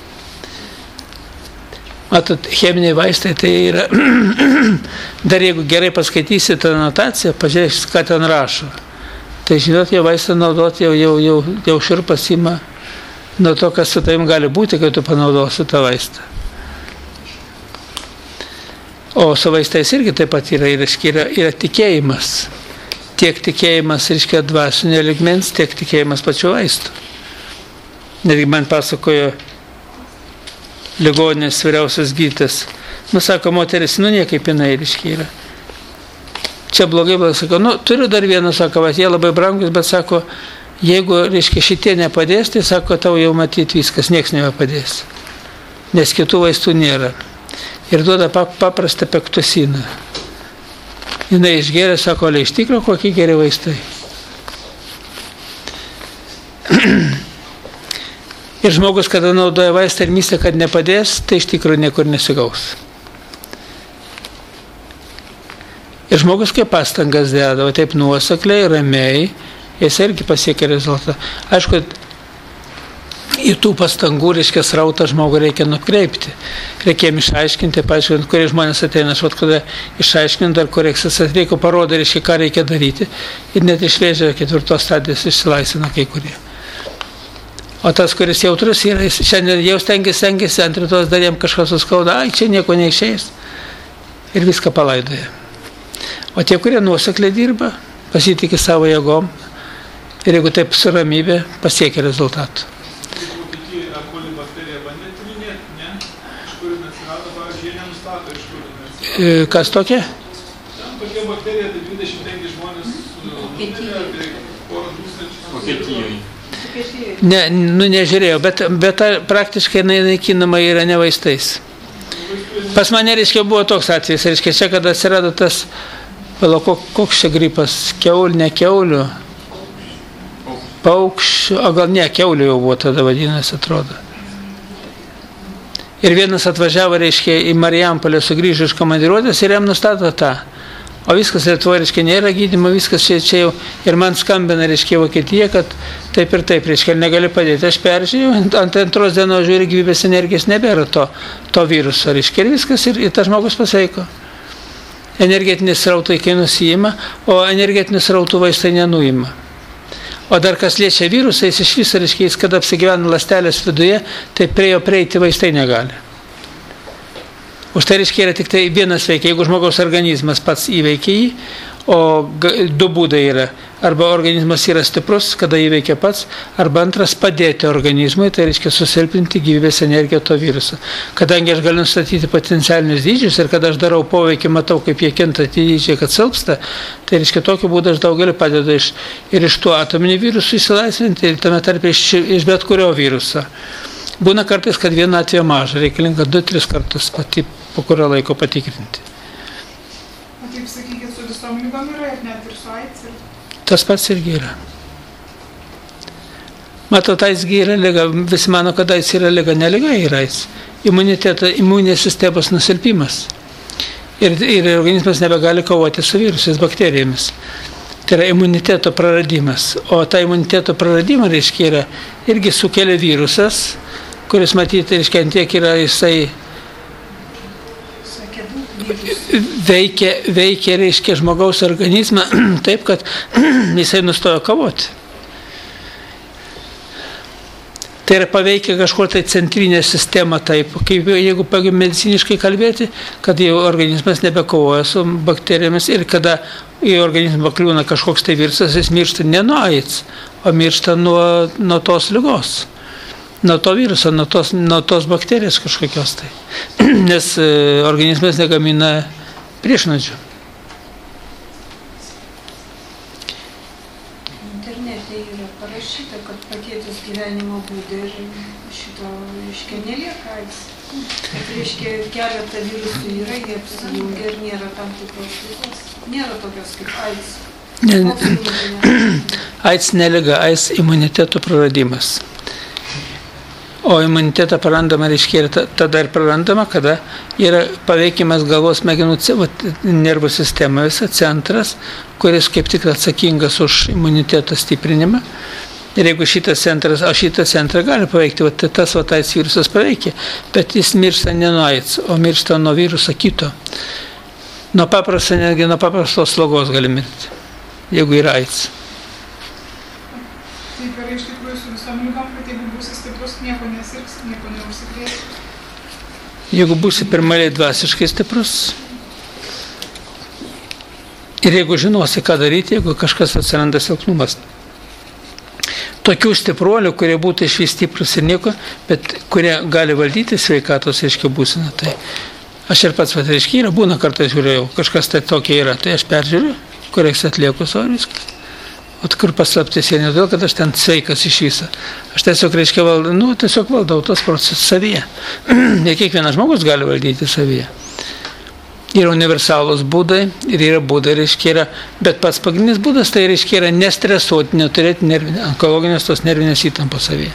Matot, cheminiai vaistai tai yra, dar jeigu gerai paskaitysi tą anotaciją, pažiūrėkit, ką ten rašo. Tai žinot, jau vaistą naudoti jau širpas ima nuo to, kas su tavim gali būti, kai tu panaudosi tą vaistą. O su vaistais irgi taip pat yra tikėjimas. Tiek tikėjimas, reiškia, dvasinio lygmens, tiek tikėjimas pačių vaistų. Netgi man pasakojo ligoninės vyriausias gydytojas. Sako, moteris, niekaip jinai, reiškia, yra. Čia blogai, sako, turiu dar vieną, sako, jie labai brangus, bet sako, jeigu, reiškia, šitie nepadės, tai sako, tau jau matyti viskas, nieks nebepadės. Nes kitų vaistų nėra. Ir duoda paprastą pektusiną. Jinai išgėrė, sako, ale iš tikro, kokie geri vaistai. Ir žmogus, kada naudoja vaistą ir mislia, kad nepadės, tai iš tikrųjų niekur nesigaus. Ir žmogus kaip pastangas deda, taip nuosekliai, ramiai, jis irgi pasiekia rezultatą. Aišku, į tų pastangų, reiškia, srautą žmogų reikia nukreipti. Reikia išaiškinti, paaiškinti, kurie žmonės ateina, kada išaiškinti, ar korekcijas atreikia, parodo, reiškia, ką reikia daryti. Ir net iš vėžio 4 stadijos išsilaisvina kai kurie. O tas, kuris jautrus yra, jis šiandien jau stengiasi, ant rytos dar jam kažkas suskauda, čia nieko neišeis. Ir viską palaidoja. O tie, kurie nuosekliai dirba, pasitikė savo jėgom ir jeigu taip su ramybė, pasiekia rezultatų. Kas tokia? Tokia bakterija, tai 25 žmonės Vokietijoje. Ne, nežiūrėjau, bet praktiškai naikinama yra ne vaistais. Pas mane, reiškia, buvo toks atvejis, reiškia, čia, kada atsirado tas, koks čia gripas, kiaulių, ne kiaulių, paukščių, o gal ne, kiaulių jau buvo tada vadinasi, atrodo. Ir vienas atvažiavo, reiškia, į Marijampolę, sugrįžo iš komandiruotės ir jam nustato tą. O viskas Lietuvoje, reiškia, nėra gydymo, viskas čia jau. Ir man skambina, reiškia, Vokietija, kad taip ir taip, reiškia, negali padėti. Aš peržiūrėjau, ant 2 dienos žiūri, gyvybės energijos nebėra to viruso, reiškia, ir viskas, ir tas žmogus pasveiko. Energetinis srautai kai nusijima, o energetinis srautų vaistai nenuima. O dar kas liečia virusą, jis iš viso, reiškia, jis kada apsigyvena ląstelės viduje, tai prie jo prieiti vaistai negali. Už tai, reiškia, yra tik tai vienas veikia, jeigu žmogaus organizmas pats įveikia jį, o 2 būdai yra. Arba organizmas yra stiprus, kada įveikia pats, arba antras padėti organizmui, tai reiškia susilpinti gyvybės energiją to viruso. Kadangi aš galiu nustatyti potencialinius dydžius ir kada aš darau poveikį, matau, kaip jie kinta tie dydžiai, kad silpsta, tai reiškia, tokiu būdu aš daugelį padedu ir iš tų atominių virusų įsilaisvinti, ir tame tarp iš bet kurio viruso. Būna kartais, kad vieną atveju mažą, reikalinga 2-3 kartus po kurio laiko patikrinti. O taip sakykit, su visom lygom yra ir net ir su AIDS? Tas pats irgi yra. Matot, AIDS yra liga, visi mano, kad AIDS yra liga, ne liga yra AIDS. Imuninės sistemos nusilpimas. Ir organizmas nebegali kovoti su virusais, bakterijomis. Tai yra imuniteto praradimas. O tą imuniteto praradimą, reiškia, yra irgi sukelia virusas, kuris matyti, reiškia, tiek yra jisai veikia, reiškia, žmogaus organizmą taip, kad jisai nustojo kovoti. Tai yra paveikia kažkur tai centrinė sistema taip, kaip jeigu mediciniškai kalbėti, kad jau organizmas nebekovoja su bakterijomis ir kada į organizmą kliūna kažkoks tai virusas, jis miršta ne nuo AIDS, o miršta nuo tos ligos. Nuo to viruso, nuo tos bakterijos kažkokios tai. Nes organizmas negamina priešnuodžių. Internete yra parašyta, kad pakeitęs gyvenimo būdą ir šito, reiškia, nelieka AIDS. Bet reiškia, keletą virusų yra, jie apsijungia ir nėra tam tikros ligos. Nėra tokios kaip AIDS. AIDS neliga, AIDS imuniteto praradimas. O imunitetą prarandama, reiškia, tada ir prarandama, kada yra paveikimas galvos smegenų nervų sistema, visa centras, kuris kaip tik atsakingas už imuniteto stiprinimą. Ir jeigu šitas centras, o šitą centrą gali paveikti, tas AIDS virusas paveikia, bet jis miršta ne nuo AIDS, o miršta nuo viruso kito. Netgi nuo paprastos slogos gali mirti, jeigu yra AIDS. Taip yra iš tikrųjų su visom ligom, kad jeigu būsi stiprus, nieko nesirgsi, nieko neužsikrėsi. Jeigu būsi pirmaliai dvasiškai stiprus ir jeigu žinosi, ką daryti, jeigu kažkas atsiranda silpnumas. Tokių stipruolių, kurie būtų išvis stiprus ir nieko, bet kurie gali valdyti sveikatos, reiškia, būseną. Tai aš ir pats, reiškia, būna kartais žiūrėjau, kažkas tai tokia yra, tai aš peržiūriu, kuriais atlieku savo viską. O kur paslaptis ir ne todėl, kad aš ten sveikas iš viso. Aš tiesiog, reiškia, valdau tos procesus savyje. Ne kiekvienas žmogus gali valdyti savyje. Yra universalūs būdai ir yra būdai, reiškia, yra, bet pats pagrindinis būdas tai, reiškia, yra nestresuoti, neturėti onkologinės tos nervinės įtampos savyje.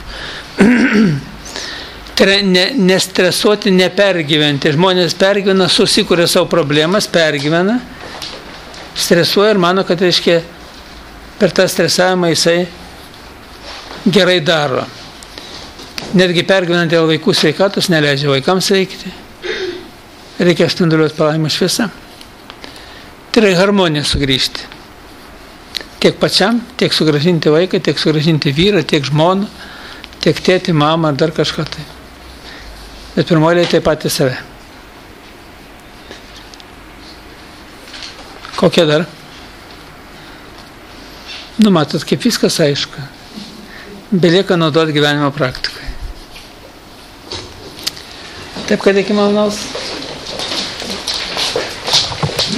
Tai yra nestresuoti, nepergyventi. Žmonės pergyvena, susikuria savo problemas, pergyvena, stresuoja ir mano, kad, reiškia, per tą stresavimą jisai gerai daro. Netgi pergyvenant dėl vaikų sveikatos neleidžia vaikams veikti. Reikia spinduliuoti palaimos šviesą. Tai yra harmonija sugrįžti. Tiek pačiam, tiek sugrąžinti vaiką, tiek sugrąžinti vyrą, tiek žmoną, tiek tėtį, mamą ar dar kažką tai. Bet pirmoji tai patį save. Kokia dar? Matot, kaip viskas aišku. Belieka naudoti gyvenimo praktikoje. Taip, kad iki malonaus.